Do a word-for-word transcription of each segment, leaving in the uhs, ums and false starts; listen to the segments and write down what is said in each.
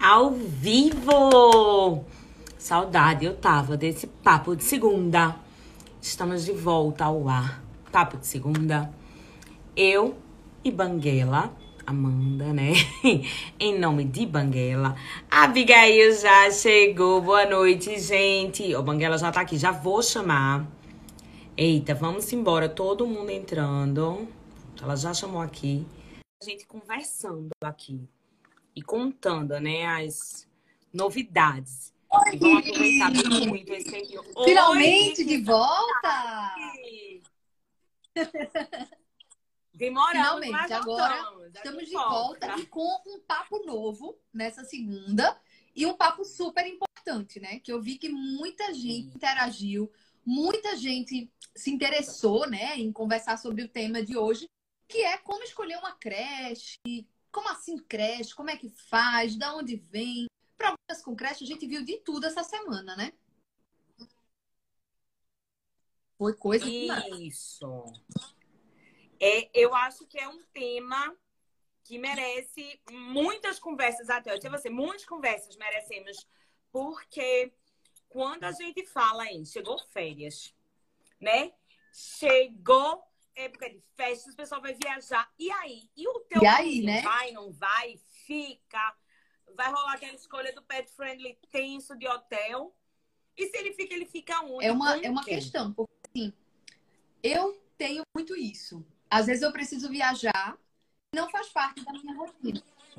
Ao vivo! Saudade eu tava desse papo de segunda. Estamos de volta ao ar. Papo de segunda. Eu e Banguela, Amanda, né? Em nome de Banguela. A Abigail já chegou. Boa noite, gente. O Banguela já tá aqui. Já vou chamar. Eita, vamos embora. Todo mundo entrando. Ela já chamou aqui. A gente conversando aqui. E contando, né, as novidades. Oi! E vamos aproveitar muito esse tempo. Finalmente Oi, de volta! Demoramos, Finalmente, mas agora voltamos. estamos de volta e com um papo novo nessa segunda. E um papo super importante, né? Que eu vi que muita gente interagiu, muita gente se interessou, né, em conversar sobre o tema de hoje, que é como escolher uma creche. Como assim creche? Como é que faz? Da onde vem? Problemas com creche, a gente viu de tudo essa semana, né? Foi coisa demais. Isso. É, eu acho que é um tema que merece muitas conversas até. Eu você, muitas conversas merecemos, porque quando a gente fala em chegou férias, né? Chegou época de festas, o pessoal vai viajar. E aí? E o teu E aí, né? vai, não vai? Fica? Vai rolar aquela escolha do pet friendly tenso de hotel? E se ele fica, ele fica onde? É uma, Com é uma quem? questão, porque assim, eu tenho muito isso. Às vezes eu preciso viajar, não faz parte da minha rotina.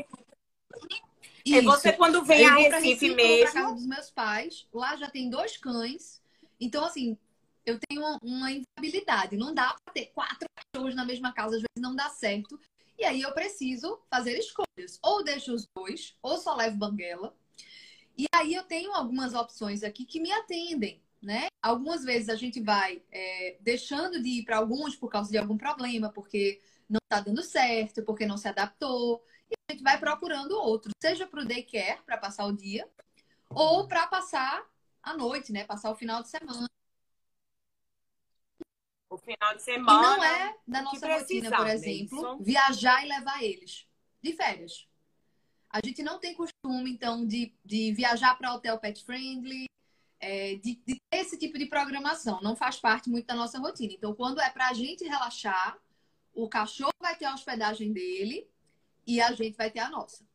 É você Isso. quando vem Eu a vou para Recife Recife, eu vou para casa mesmo. dos meus pais. Lá já tem dois cães. Então, assim, eu tenho uma, uma inviabilidade. Não dá para ter quatro cachorros na mesma casa, às vezes não dá certo. E aí eu preciso fazer escolhas. Ou deixo os dois, ou só levo Banguela. E aí eu tenho algumas opções aqui que me atendem, né? Algumas vezes a gente vai é, deixando de ir para alguns por causa de algum problema, porque não está dando certo, porque não se adaptou. E a gente vai procurando outros, seja para o daycare, para passar o dia, ou para passar a noite, né? Passar o final de semana. O final de E não semana, é da o que nossa rotina, por precisar, né? exemplo, Isso. viajar e levar eles de férias. A gente não tem costume, então, de, de viajar para hotel pet friendly, é, de, de ter esse tipo de programação. Não faz parte muito da nossa rotina. Então, quando é para a gente relaxar, o cachorro vai ter a hospedagem dele e a gente vai ter a nossa.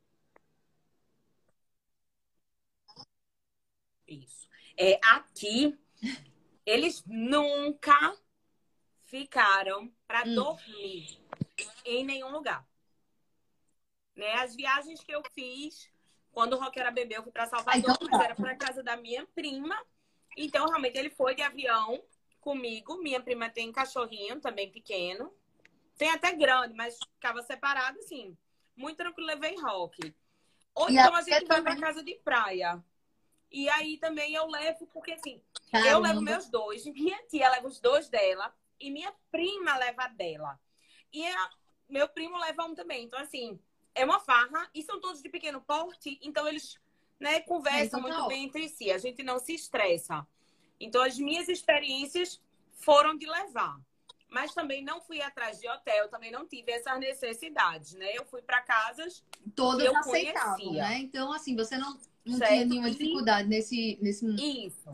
Isso. É, aqui, eles nunca ficaram para Hum. dormir em nenhum lugar. Né? As viagens que eu fiz, quando o Rock era bebê, eu fui para Salvador, Ah, então mas tá. era para casa da minha prima. Então, realmente, ele foi de avião comigo. Minha prima tem cachorrinho também pequeno. Tem até grande, mas ficava separado, assim. Muito tranquilo, levei Rock. Ou E então a aí é gente vai para também. casa de praia. E aí também eu levo, porque assim, eu levo Caramba. meus dois, minha tia leva os dois dela e minha prima leva a dela. E a, meu primo leva um também. Então, assim, é uma farra e são todos de pequeno porte, então eles, né, É, conversam então tá muito ótimo. bem entre si, a gente não se estressa. Então, as minhas experiências foram de levar. Mas também não fui atrás de hotel, também não tive essas necessidades, né? Eu fui para casas que Todas eu aceitavam, conhecia, né? Então, assim, você não, não tinha certo? nenhuma E dificuldade nesse, nesse. isso.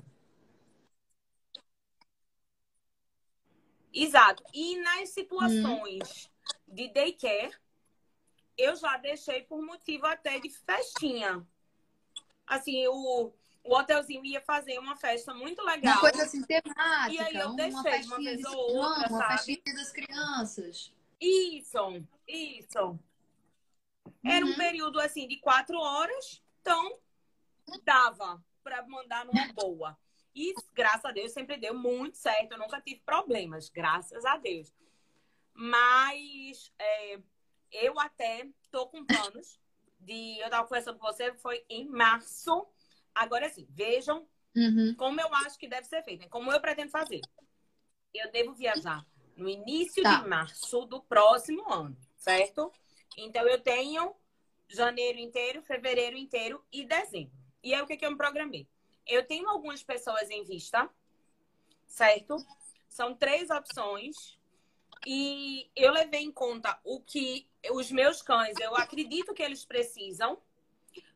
Exato. E nas Hum. situações de daycare, eu já deixei por motivo até de festinha. Assim, o, o hotelzinho ia fazer uma festa muito Uma legal. coisa assim, E aí temática, eu uma deixei uma festinha vez de ou São João, outra, uma festinha sabe? das crianças. Isso, isso. Era um Uhum. período assim de quatro horas, então dava para mandar numa boa. E graças a Deus sempre deu muito certo. Eu nunca tive problemas, graças a Deus. Mas é, eu até tô com planos de. Eu tava conversando com você, foi em março. Agora sim, vejam Uhum. como eu acho que deve ser feito, né? Como eu pretendo fazer. Eu devo viajar no início de Tá. março do próximo ano, certo? Então eu tenho janeiro inteiro, fevereiro inteiro e dezembro. E aí o que, que eu me programei? Eu tenho algumas pessoas em vista, certo? São três opções. E eu levei em conta o que os meus cães, eu acredito que eles precisam,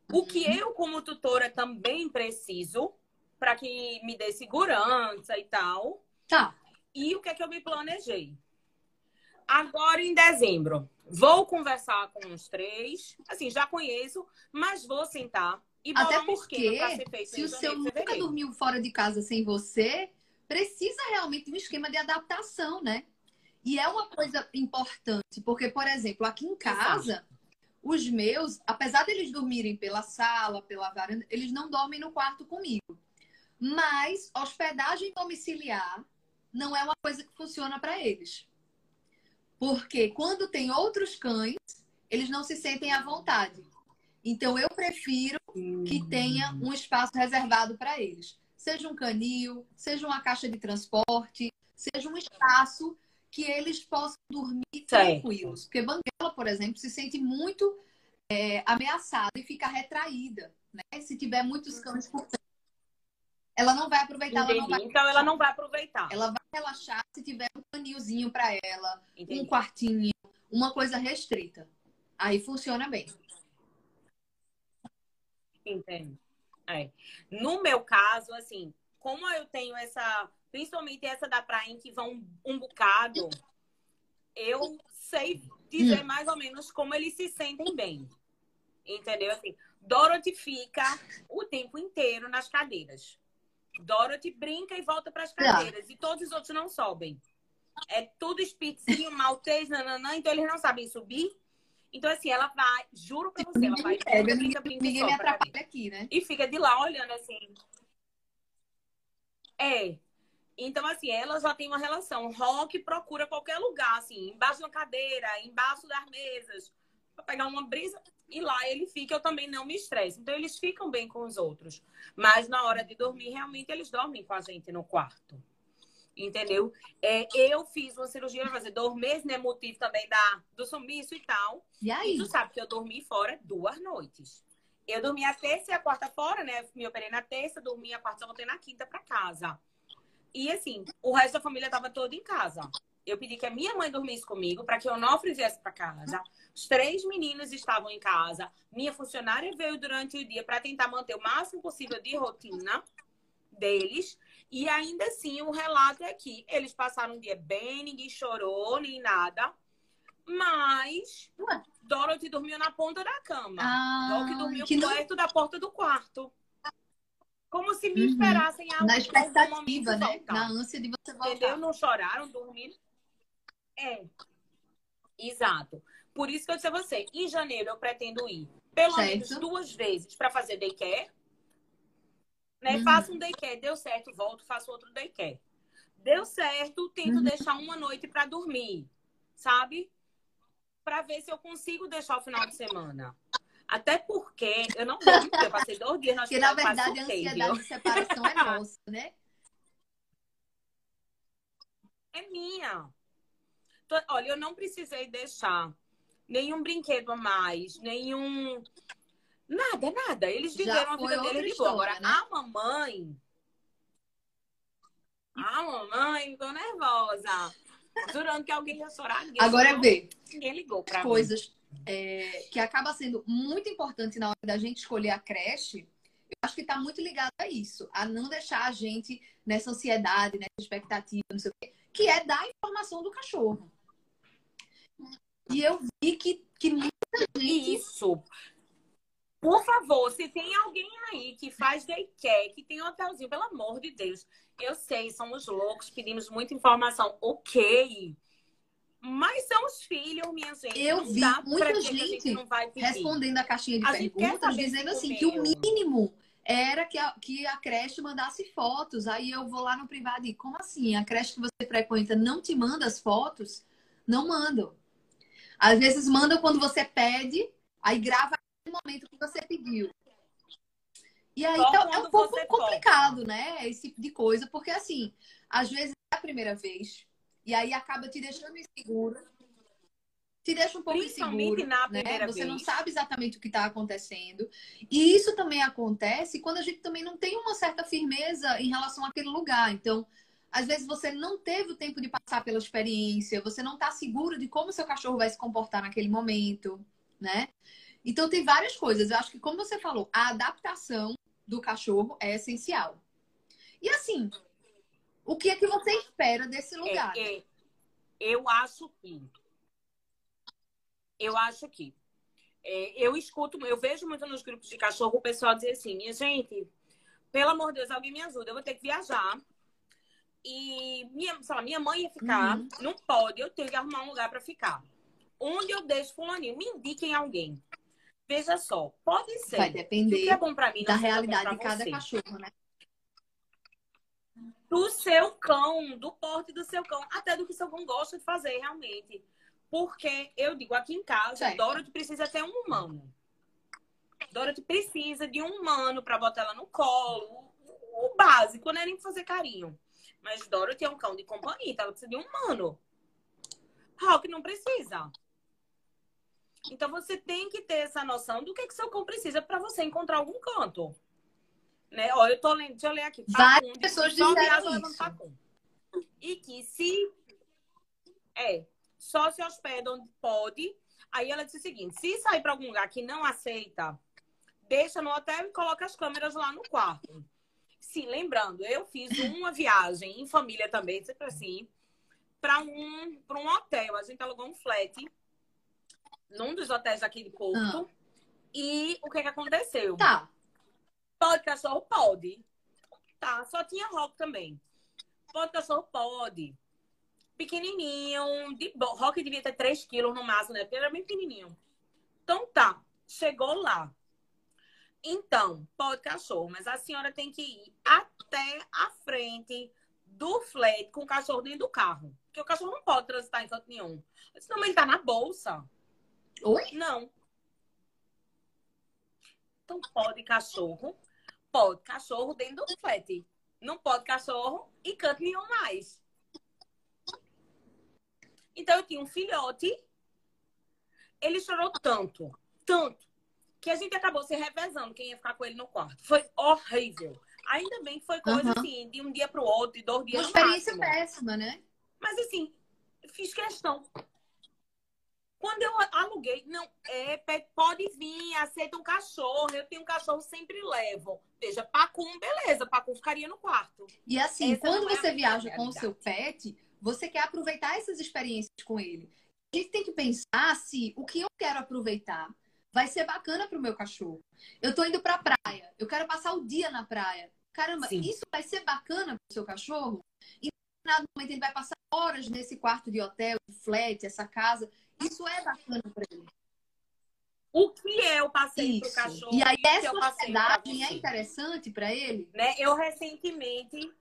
O que eu, como tutora, também preciso para que me dê segurança e tal. Tá. E o que é que eu me planejei? Agora, em dezembro, vou conversar com os três. Assim, já conheço, mas vou sentar e bolar Até um esquema para porque, ser feito se em o seu janeiro, nunca fevereiro. dormiu fora de casa sem você, precisa realmente de um esquema de adaptação, né? E é uma coisa importante, porque, por exemplo, aqui em casa, Exato. os meus, apesar deles dormirem pela sala, pela varanda, eles não dormem no quarto comigo. Mas hospedagem domiciliar não é uma coisa que funciona para eles. Porque quando tem outros cães, eles não se sentem à vontade. Então, eu prefiro que tenha um espaço reservado para eles. Seja um canil, seja uma caixa de transporte, seja um espaço que eles possam dormir Certo. tranquilos. Porque Banguela, por exemplo, se sente muito é, ameaçada e fica retraída, né? Se tiver muitos cães por perto, ela não vai aproveitar, ela não Entendi. vai Então, ela não vai aproveitar. Ela vai relaxar se tiver um canilzinho para ela, Entendi. um quartinho, uma coisa restrita. Aí funciona bem. Entendo. É. No meu caso, assim, como eu tenho essa, principalmente essa da praia em que vão um bocado, eu sei dizer Hum. mais ou menos como eles se sentem bem. Entendeu? Assim, Dorothy fica o tempo inteiro nas cadeiras. Dorothy brinca e volta para as cadeiras. E todos os outros não sobem. É tudo spitzinho, maltês, nananã, então eles não sabem subir. Então, assim, ela vai, juro pra você, ela vai, É, brinca, ninguém, brinca, brinca e ninguém me sobe pra atrapalha cadeira. aqui, né? E fica de lá olhando assim. É. Então, assim, ela já tem uma relação. Rock procura qualquer lugar, assim, embaixo da cadeira, embaixo das mesas, pra pegar uma brisa. E lá ele fica, eu também não me estresso. Então, eles ficam bem com os outros. Mas na hora de dormir, realmente, eles dormem com a gente no quarto. Entendeu? É, eu fiz uma cirurgia pra fazer dois meses, né? Motivo também da, do sumiço e tal. E aí? E tu sabe que eu dormi fora duas noites. Eu dormi a terça e a quarta fora, né? Me operei na terça, dormi a quarta, só voltei na quinta pra casa. E assim, o resto da família tava toda em casa. Eu pedi que a minha mãe dormisse comigo para que eu não viesse para casa. Os três meninos estavam em casa. Minha funcionária veio durante o dia para tentar manter o máximo possível de rotina deles. E ainda assim, o relato é que eles passaram um dia bem, ninguém chorou, nem nada. Mas Ué. Dorothy dormiu na ponta da cama. Ah, Rock dormiu que não... perto da porta do quarto. Como se me Uhum. esperassem em algum, Na expectativa, momento né? voltar. Na ânsia de você voltar. Entendeu? Não choraram, dormiram. É, exato. Por isso que eu disse a você, em janeiro eu pretendo ir pelo Certo. menos duas vezes para fazer daycare. Né? Uhum. Faço um daycare, deu certo, volto, faço outro daycare. Deu certo, tento Uhum. deixar uma noite para dormir, sabe? Para ver se eu consigo deixar o final de semana. Até porque eu não durmo, porque eu passei dois dias na Porque, na hospital, quase verdade, a surtei, ansiedade viu? de separação é nossa, né? É minha. Tô- Olha, eu não precisei deixar nenhum brinquedo a mais, nenhum... Nada, nada. Eles Já viveram a foi vida outra deles de boa. história, Agora, né? a mamãe... A mamãe ficou nervosa. Jurando que alguém ia chorar. Ninguém Agora chorou, vê, ninguém ligou pra mim. coisas é, que acaba sendo muito importante na hora da gente escolher a creche, eu acho que está muito ligado a isso, a não deixar a gente nessa ansiedade, nessa expectativa, não sei o quê, que é dar a informação do cachorro. E eu vi que, que muita gente... Isso. Por favor, se tem alguém aí que faz daycare, que tem um hotelzinho, pelo amor de Deus. Eu sei, somos loucos, pedimos muita informação. Ok. Mas são os filhos, minha gente. Eu não vi dá pra muita dizer que a gente gente não vai pedir. respondendo a caixinha de A gente quer perguntas, saber dizendo se assim, que o comeu. mínimo era que a, que a creche mandasse fotos. Aí eu vou lá no privado e, como assim? A creche que você frequenta não te manda as fotos? Não mandam. Às vezes mandam quando você pede, aí grava no momento que você pediu. E aí Só tá- é quando um pouco você complicado, posta. né? Esse tipo de coisa, porque assim, às vezes é a primeira vez, e aí acaba te deixando inseguro. Te deixa um pouco Principalmente inseguro, na né? primeira Você não vez. sabe exatamente o que está acontecendo. E isso também acontece quando a gente também não tem uma certa firmeza em relação àquele lugar. Então, às vezes você não teve o tempo de passar pela experiência, você não está seguro de como seu cachorro vai se comportar naquele momento, né? Então, tem várias coisas. Eu acho que, como você falou, a adaptação do cachorro é essencial. E assim, o que é que você espera desse lugar? É, é, eu acho que, eu acho que, é, eu escuto, eu vejo muito nos grupos de cachorro o pessoal dizer assim, minha gente, pelo amor de Deus, alguém me ajuda, eu vou ter que viajar. E minha, sei lá, minha mãe ia ficar, Uhum. não pode, eu tenho que arrumar um lugar para ficar. Onde eu deixo fulaninho? Me indiquem alguém. Veja só, pode Vai ser que o que é depender bom para mim da não seja bom realidade para de cada você. cachorro, né? Do seu cão, do porte do seu cão, até do que seu cão gosta de fazer realmente. Porque eu digo, aqui em casa, Certo. Dorothy precisa ter um humano. Dorothy precisa de um humano para botar ela no colo. O, o básico, não é nem fazer carinho. Mas Dorothy é um cão de companhia, então ela precisa de um humano. Rock não precisa. Então você tem que ter essa noção do que, que seu cão precisa para você encontrar algum canto. Né? Ó, eu tô lendo, deixa eu ler aqui. Várias Pacum, pessoas só disseram viaja levando isso. Pacum. E que se é, só se hospeda onde pode. Aí ela disse o seguinte: se sair para algum lugar que não aceita, deixa no hotel e coloca as câmeras lá no quarto. Sim, lembrando, eu fiz uma viagem em família também, sempre assim, para um, para um hotel. A gente alugou um flat num dos hotéis aqui de Porto. Ah. E o que que aconteceu? Tá. Pode cachorro? Pode. Tá, só tinha rock também. Pode cachorro? Pode. Pequenininho, de bo... Rock devia ter três quilos no máximo, né? Porque ele era bem pequenininho. Então tá, chegou lá. Então, pode cachorro, mas a senhora tem que ir até a frente do flat com o cachorro dentro do carro. Porque o cachorro não pode transitar em canto nenhum. Eu disse, não, mas ele tá na bolsa. Oi? Não. Então pode cachorro, pode cachorro dentro do flat. Não pode cachorro e canto nenhum mais. Então eu tinha um filhote, ele chorou tanto, tanto, que a gente acabou se revezando quem ia ficar com ele no quarto. Foi horrível. Ainda bem que foi coisa Uhum. assim, de um dia pro outro, de dois Uma dias no experiência máximo. péssima, né? Mas assim, fiz questão. Quando eu aluguei, não, é, pode vir, aceita um cachorro. Eu tenho um cachorro, sempre levo. Veja, Pacum, beleza, Pacum ficaria no quarto. E assim, Essa quando não é a você minha viaja com o realidade. seu pet, você quer aproveitar essas experiências com ele. A gente tem que pensar se o que eu quero aproveitar vai ser bacana para o meu cachorro. Eu tô indo para a praia, eu quero passar o dia na praia. Caramba, Sim. isso vai ser bacana para o seu cachorro? E em determinado momento ele vai passar horas nesse quarto de hotel, de flat, essa casa. Isso é bacana para ele. O que é o passeio para o Isso. cachorro E aí, e o que é essa o passeio para hospedagem é você? interessante para ele? Né? Eu recentemente,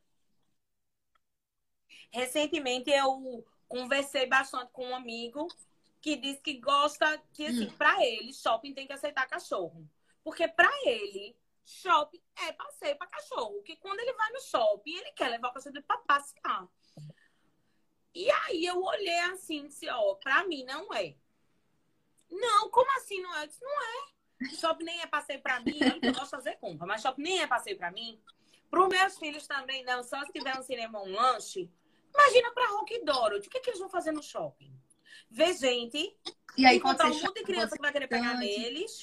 recentemente eu conversei bastante com um amigo que disse que gosta que assim, Hum. para ele shopping tem que aceitar cachorro, porque para ele shopping é passeio para cachorro, que quando ele vai no shopping ele quer levar o cachorro dele para passear. E aí eu olhei assim, disse, ó, para mim não é. Não, como assim não é? Eu disse, não é. Shopping nem é passeio para mim. Olha que eu gosto de fazer compra, mas shopping nem é passeio para mim. Para os meus filhos também não. Só se tiver um cinema ou um lanche. Imagina para Rock e Dorothy. O que, que eles vão fazer no shopping? Ver gente. E aí pode Encontrar ser um monte de chato, criança pode que vai querer pegar ser neles.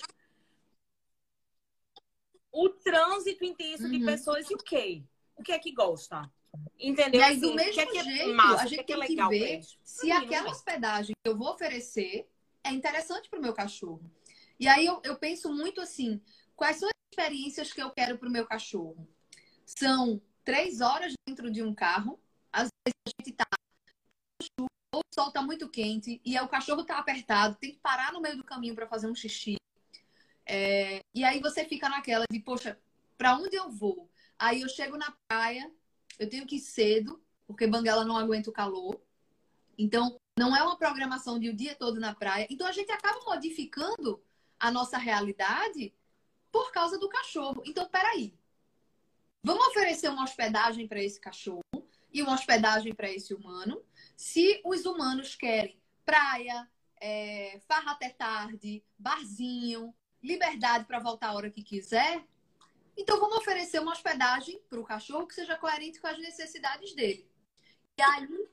O trânsito intenso de uhum. pessoas e o quê? O que é que gosta? Entendeu? E aí, do Assim, o que mesmo é que é jeito, massa? a O que gente é que é tem que legal para ver eles? se Pra mim, aquela não é. hospedagem que eu vou oferecer é interessante para o meu cachorro. E aí eu, eu penso muito assim, quais são as experiências que eu quero para o meu cachorro? São três horas dentro de um carro, às vezes a gente tá ou o sol tá muito quente e aí o cachorro tá apertado, tem que parar no meio do caminho para fazer um xixi. É, e aí você fica naquela de, poxa, para onde eu vou? Aí eu chego na praia, eu tenho que ir cedo, porque Banguela não aguenta o calor. Então, não é uma programação de o dia todo na praia. Então, a gente acaba modificando a nossa realidade por causa do cachorro. Então, peraí. Vamos oferecer uma hospedagem para esse cachorro e uma hospedagem para esse humano. Se os humanos querem praia, é, farra até tarde, barzinho, liberdade para voltar a hora que quiser, então vamos oferecer uma hospedagem para o cachorro que seja coerente com as necessidades dele. E aí,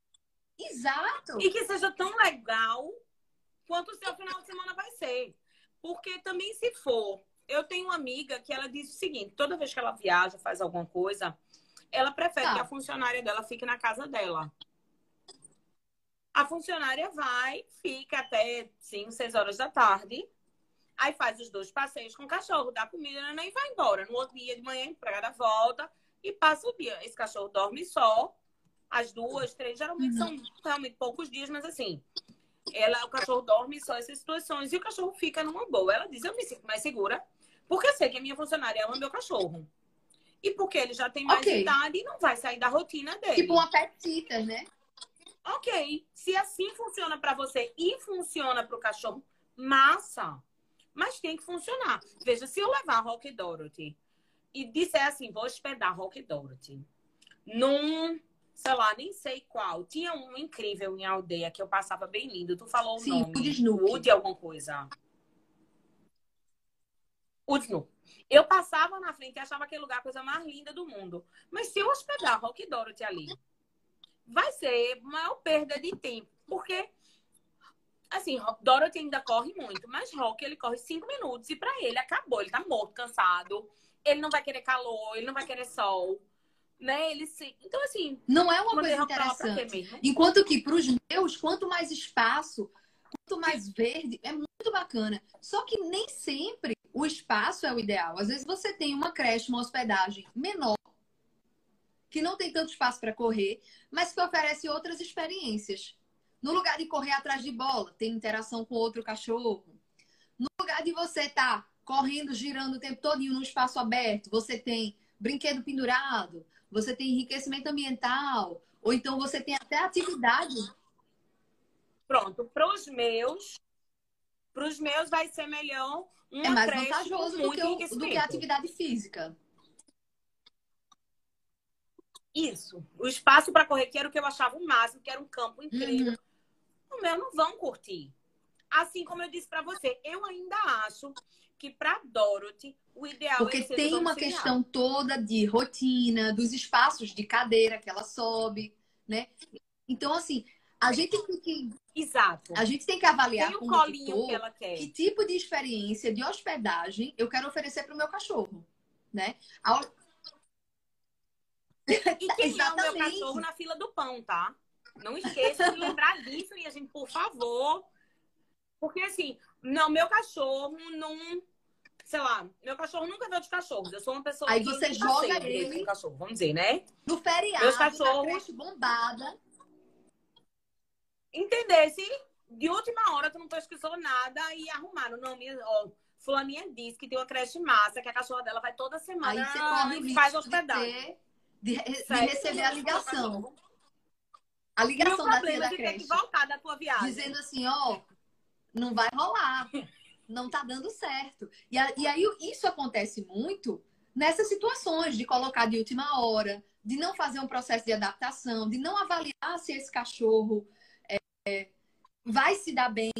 exato. E que seja tão legal quanto o seu final de semana vai ser. Porque também se for... Eu tenho uma amiga que ela diz o seguinte, toda vez que ela viaja, faz alguma coisa, ela prefere Tá. que a funcionária dela fique na casa dela. A funcionária vai, fica até cinco, seis horas da tarde, aí faz os dois passeios com o cachorro, dá comida e vai embora. No outro dia de manhã, a empregada volta e passa o dia. Esse cachorro dorme só, as duas, três, geralmente Uhum. são realmente poucos dias, mas assim, ela, o cachorro dorme só essas situações e o cachorro fica numa boa. Ela diz, eu me sinto mais segura, porque eu sei que a minha funcionária ama meu cachorro. E porque ele já tem mais Ok. idade e não vai sair da rotina dele. Tipo uma pet sitter, né? Ok, se assim funciona para você e funciona para o cachorro, massa. Mas tem que funcionar. Veja, se eu levar a Rock Dorothy e disser assim, vou hospedar a Rock Dorothy num, sei lá, nem sei qual. Tinha um incrível em aldeia que eu passava bem lindo. Tu falou o Sim, nome. Wood Snook. Wood alguma coisa. Wood Snook. Eu passava na frente e achava aquele lugar a coisa mais linda do mundo. Mas se eu hospedar a Rock Dorothy ali, vai ser maior perda de tempo. Porque, assim, Dorothy ainda corre muito, mas Rock, ele corre cinco minutos e pra ele acabou. Ele tá morto, cansado. Ele não vai querer calor, ele não vai querer sol, né? Ele se... Então, assim, Não é uma mandei coisa Rock pra lá pra quê interessante. mesmo? Enquanto que para os meus, quanto mais espaço, quanto mais verde, é muito bacana. Só que nem sempre o espaço é o ideal. Às vezes você tem uma creche, uma hospedagem menor, que não tem tanto espaço para correr, mas que oferece outras experiências. No lugar de correr atrás de bola, tem interação com outro cachorro. No lugar de você estar tá correndo, girando o tempo todo num espaço aberto, você tem brinquedo pendurado, você tem enriquecimento ambiental, ou então você tem até atividade. Pronto, pros meus, pros meus vai ser melhor É uma mais creche com vantajoso do que, muito o, do que a enriquecimento. atividade física. Isso. O espaço para correr, que era o que eu achava o máximo, que era um campo incrível. Uhum. O meu não vão curtir. Assim como eu disse para você, eu ainda acho que para Dorothy o ideal é Porque que seja tem uma domiciliar. questão toda de rotina, dos espaços de cadeira que ela sobe, né? Então, assim, a gente tem que, Exato. a gente tem que avaliar Tem o como colinho que tutor ela quer. que tipo de experiência de hospedagem eu quero oferecer para o meu cachorro, né? Ao- E quem é o meu Exatamente. cachorro na fila do pão, tá? Não esqueça de lembrar disso, minha gente, por favor. Porque assim, não, meu cachorro não... Sei lá, meu cachorro nunca viu de cachorros. Eu sou uma pessoa Aí que você nem joga passeia direito ele com cachorro, vamos dizer, né? no feriado, Meus na cachorros, creche bombada. entendesse, de última hora tu não pesquisou nada e arrumaram. Não, minha, ó, fulaninha disse que tem uma creche massa, que a cachorra dela vai toda semana Aí você corre o e faz risco de hospedagem. ter, de, de Segue receber tudo a do seu ligação. cachorro. A E o ligação da tia problema da de ter que creche. voltar da tua viagem. Dizendo assim, ó, não vai rolar. Não tá dando certo. E, a, e aí isso acontece muito nessas situações de colocar de última hora, de não fazer um processo de adaptação, de não avaliar se esse cachorro é, vai se dar bem.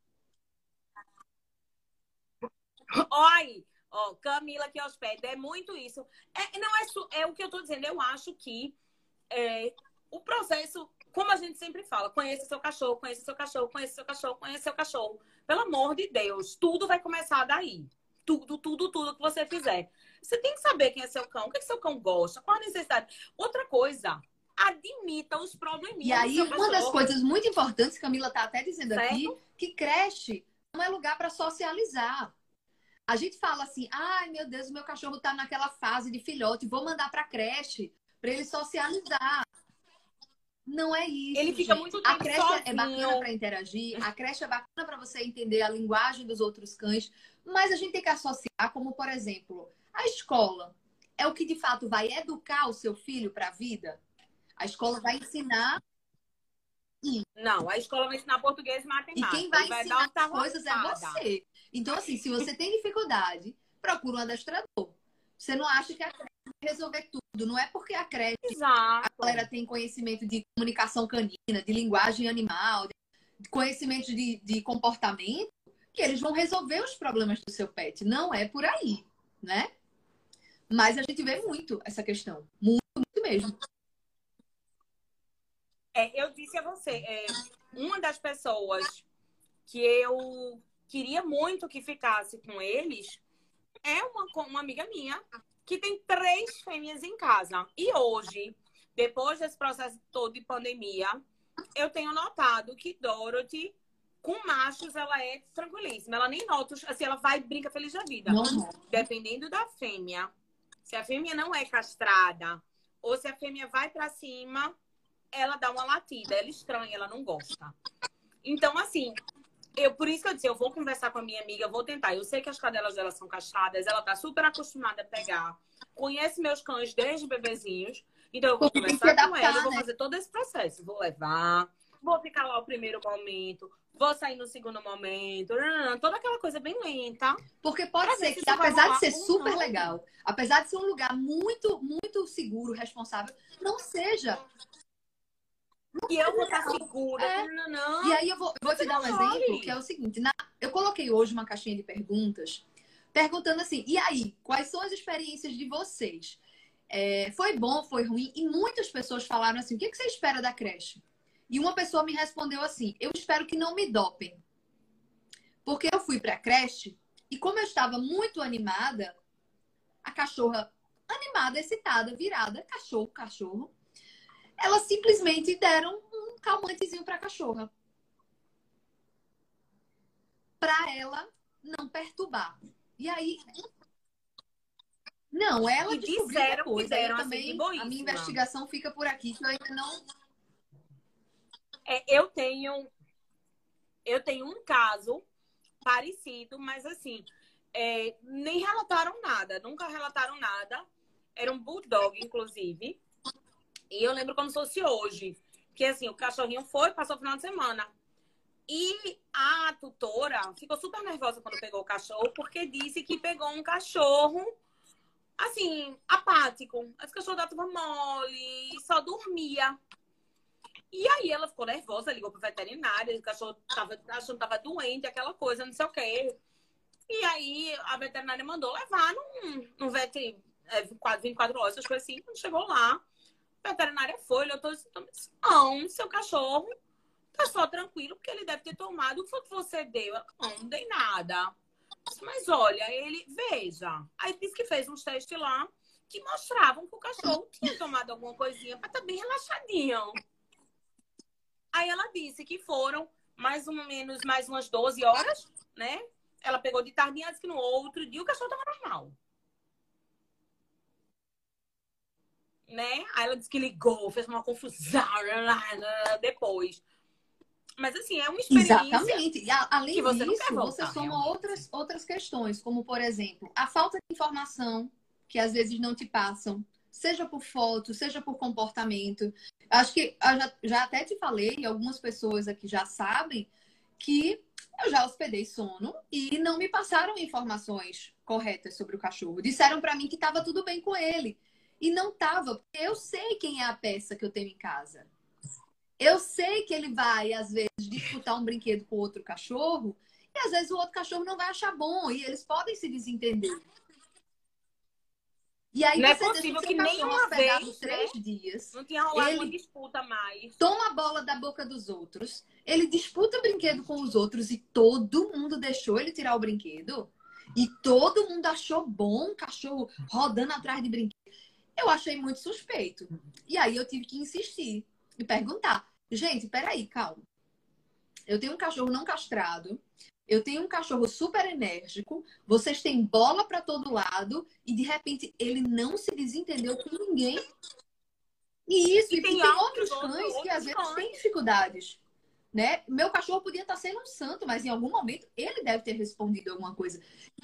Oi, ó, Camila que hospeda, é muito isso. É, não é, su- é o que eu tô dizendo, eu acho que é, o processo, como a gente sempre fala, conheça seu cachorro, conheça seu cachorro, conheça seu cachorro, conheça seu cachorro. Pelo amor de Deus, tudo vai começar daí. Tudo, tudo, tudo que você fizer. Você tem que saber quem é seu cão, o que, é que seu cão gosta, qual a necessidade. Outra coisa, admita os E probleminhas do aí, seu uma das cachorro, coisas muito importantes, Camila tá até dizendo aqui, certo? que creche não é lugar para socializar. A gente fala assim, ai meu Deus, o meu cachorro tá naquela fase de filhote, vou mandar para creche para ele socializar. Não é Ele isso, fica gente. muito A tempo creche é bacana sozinho. para interagir, a creche é bacana para você entender a linguagem dos outros cães, mas a gente tem que associar como, por exemplo, a escola é o que de fato vai educar o seu filho para a vida. A escola vai ensinar Não, a escola vai ensinar português e e quem matemática. vai E vai dar ensinar uma as coisas é tarrafada. você. Então, assim, se você tem dificuldade, procura um adestrador. Você não acha que a creche vai resolver tudo. Não é porque a creche, a Exato. galera tem conhecimento de comunicação canina, de linguagem animal, de conhecimento de, de comportamento, que eles vão resolver os problemas do seu pet. Não é por aí, né? Mas a gente vê muito essa questão. Muito, muito mesmo. É, eu disse a você, é, uma das pessoas que eu queria muito que ficasse com eles, é uma, uma amiga minha que tem três fêmeas em casa. E hoje, depois desse processo todo de pandemia, eu tenho notado que Dorothy, com machos, ela é tranquilíssima. Ela nem nota, assim, ela vai e brinca feliz da vida. Não, não. Dependendo da fêmea. Se a fêmea não é castrada, ou se a fêmea vai pra cima, ela dá uma latida. Ela estranha, ela não gosta. Então, assim, eu, por isso que eu disse, eu vou conversar com a minha amiga, eu vou tentar. Eu sei que as cadelas dela são castradas, ela tá super acostumada a pegar. Conhece meus cães desde bebezinhos. Então, eu vou Porque tem que conversar com adaptar, ela, eu vou né? fazer todo esse processo. Vou levar, vou ficar lá o primeiro momento, vou sair no segundo momento, toda aquela coisa bem lenta. Porque pode Pra ser ver se que, isso vai apesar de rolar ser ou super não. legal, apesar de ser um lugar muito, muito seguro, responsável, não seja. E eu vou estar segura. É. Não, não. E aí eu vou, eu vou te dar um não exemplo, vale. que é o seguinte. Na- eu coloquei hoje uma caixinha de perguntas, perguntando assim, e aí, quais são as experiências de vocês? É, foi bom, foi ruim? E muitas pessoas falaram assim, o que que você espera da creche? E uma pessoa me respondeu assim, eu espero que não me dopem. Porque eu fui pra creche e como eu estava muito animada, a cachorra animada, excitada, virada, cachorro, cachorro, elas simplesmente deram um calmantezinho pra cachorra. Pra ela não perturbar. E aí, não, ela E descobriu disseram que depois. Aí eu deram assim, de também, a minha boíssima. investigação fica por aqui, que eu ainda não. É, eu tenho eu tenho um caso parecido, mas assim, é, nem relataram nada, nunca relataram nada. Era um bulldog, inclusive. E eu lembro como se fosse hoje. Que assim, o cachorrinho foi, passou o final de semana. E a tutora ficou super nervosa quando pegou o cachorro, porque disse que pegou um cachorro, assim, apático. Esse cachorro tava mole, só dormia. E aí ela ficou nervosa, ligou pro veterinário, o cachorro tava, achando que tava doente, aquela coisa, não sei o quê. E aí a veterinária mandou levar num, num vet é, vinte e quatro horas, essas coisas assim. Quando chegou lá, a veterinária foi, olhou todos os sintomas. Não, seu cachorro tá só tranquilo, porque ele deve ter tomado o que foi que você deu. Ela, não, não dei nada. Mas olha, ele, veja. Aí disse que fez uns testes lá que mostravam que o cachorro tinha tomado alguma coisinha pra estar bem relaxadinho. Aí ela disse que foram mais ou menos mais umas doze horas, né? Ela pegou de tardinha, disse que no outro dia o cachorro tava normal. Né? Aí ela disse que ligou, fez uma confusão depois. Mas assim, é uma experiência. Exatamente. E a, além que você não disso, quer voltar, você soma realmente. outras, outras questões, como, por exemplo, a falta de informação, que às vezes não te passam, seja por foto, seja por comportamento. Acho que eu já, já até te falei, e algumas pessoas aqui já sabem, que eu já hospedei sono e não me passaram informações corretas sobre o cachorro. Disseram para mim que estava tudo bem com ele. E não estava, porque eu sei quem é a peça que eu tenho em casa. Eu sei que ele vai, às vezes, disputar um brinquedo com outro cachorro e, às vezes, o outro cachorro não vai achar bom e eles podem se desentender. E aí Não é você deixa o possível seu que cachorro nenhuma hospedado vez, três né? dias. Não tinha rolado uma Ele disputa mais. toma a bola da boca dos outros. Ele disputa brinquedo com os outros e todo mundo deixou ele tirar o brinquedo. E todo mundo achou bom o cachorro rodando atrás de brinquedo. Eu achei muito suspeito. E aí eu tive que insistir e perguntar. Gente, peraí, calma. Eu tenho um cachorro não castrado. Eu tenho um cachorro super enérgico. Vocês têm bola para todo lado. E de repente ele não se desentendeu com ninguém. E isso, E e tem, e tem outros, outros cães outros que às vezes cães. têm dificuldades. Né? Meu cachorro podia estar sendo um santo, mas em algum momento ele deve ter respondido alguma coisa.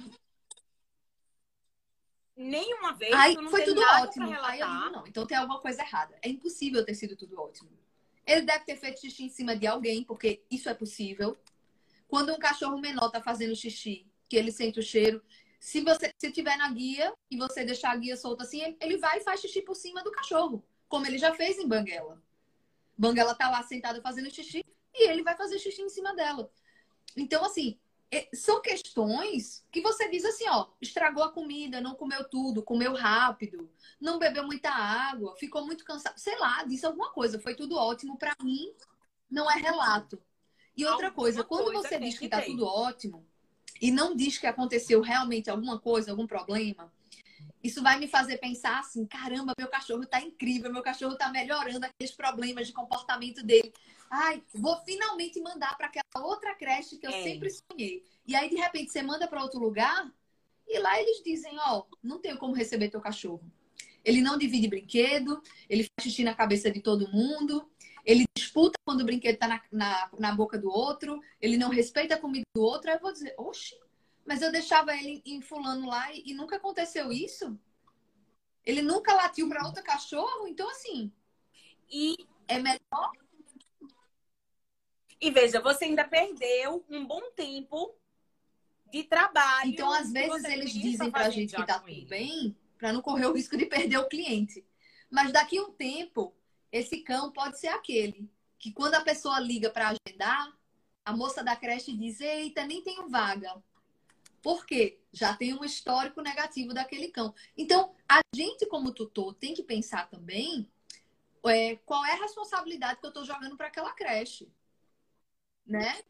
Nenhuma vez Aí tu não foi tem tudo nada ótimo. pra Aí eu digo, relatar. não, então tem alguma coisa errada. É impossível ter sido tudo ótimo. Ele deve ter feito xixi em cima de alguém, porque isso é possível. Quando um cachorro menor tá fazendo xixi, que ele sente o cheiro, se você se tiver na guia e você deixar a guia solta assim, ele vai e faz xixi por cima do cachorro, como ele já fez em Banguela. Banguela tá lá sentada fazendo xixi e ele vai fazer xixi em cima dela. Então, assim, são questões que você diz assim, ó, estragou a comida, não comeu tudo, comeu rápido, não bebeu muita água, ficou muito cansado, sei lá, disse alguma coisa, foi tudo ótimo. Pra mim, não é relato. E outra coisa, Alguma quando coisa você tem diz que que tá ter. tudo ótimo, e não diz que aconteceu realmente alguma coisa, algum problema, isso vai me fazer pensar assim, caramba, meu cachorro tá incrível, meu cachorro tá melhorando aqueles problemas de comportamento dele. Ai, vou finalmente mandar para aquela outra creche que eu É. sempre sonhei. E aí, de repente, você manda para outro lugar e lá eles dizem, ó, não tenho como receber teu cachorro. Ele não divide brinquedo, ele faz xixi na cabeça de todo mundo, ele disputa quando o brinquedo tá na, na, na boca do outro, ele não respeita a comida do outro. Aí eu vou dizer, oxi, mas eu deixava ele em fulano lá e, e nunca aconteceu isso? Ele nunca latiu para outro cachorro? Então, assim, E, é melhor. e veja, você ainda perdeu um bom tempo de trabalho. Então, às que vezes, você eles poderia estar dizem pra fazendo gente que já tá com tudo ele. bem, para não correr o risco de perder o cliente. Mas daqui a um tempo, esse cão pode ser aquele que quando a pessoa liga para agendar, a moça da creche diz, eita, nem tenho vaga. Por quê? Já tem um histórico negativo daquele cão. Então, a gente, como tutor, tem que pensar também é, qual é a responsabilidade que eu estou jogando para aquela creche. Né?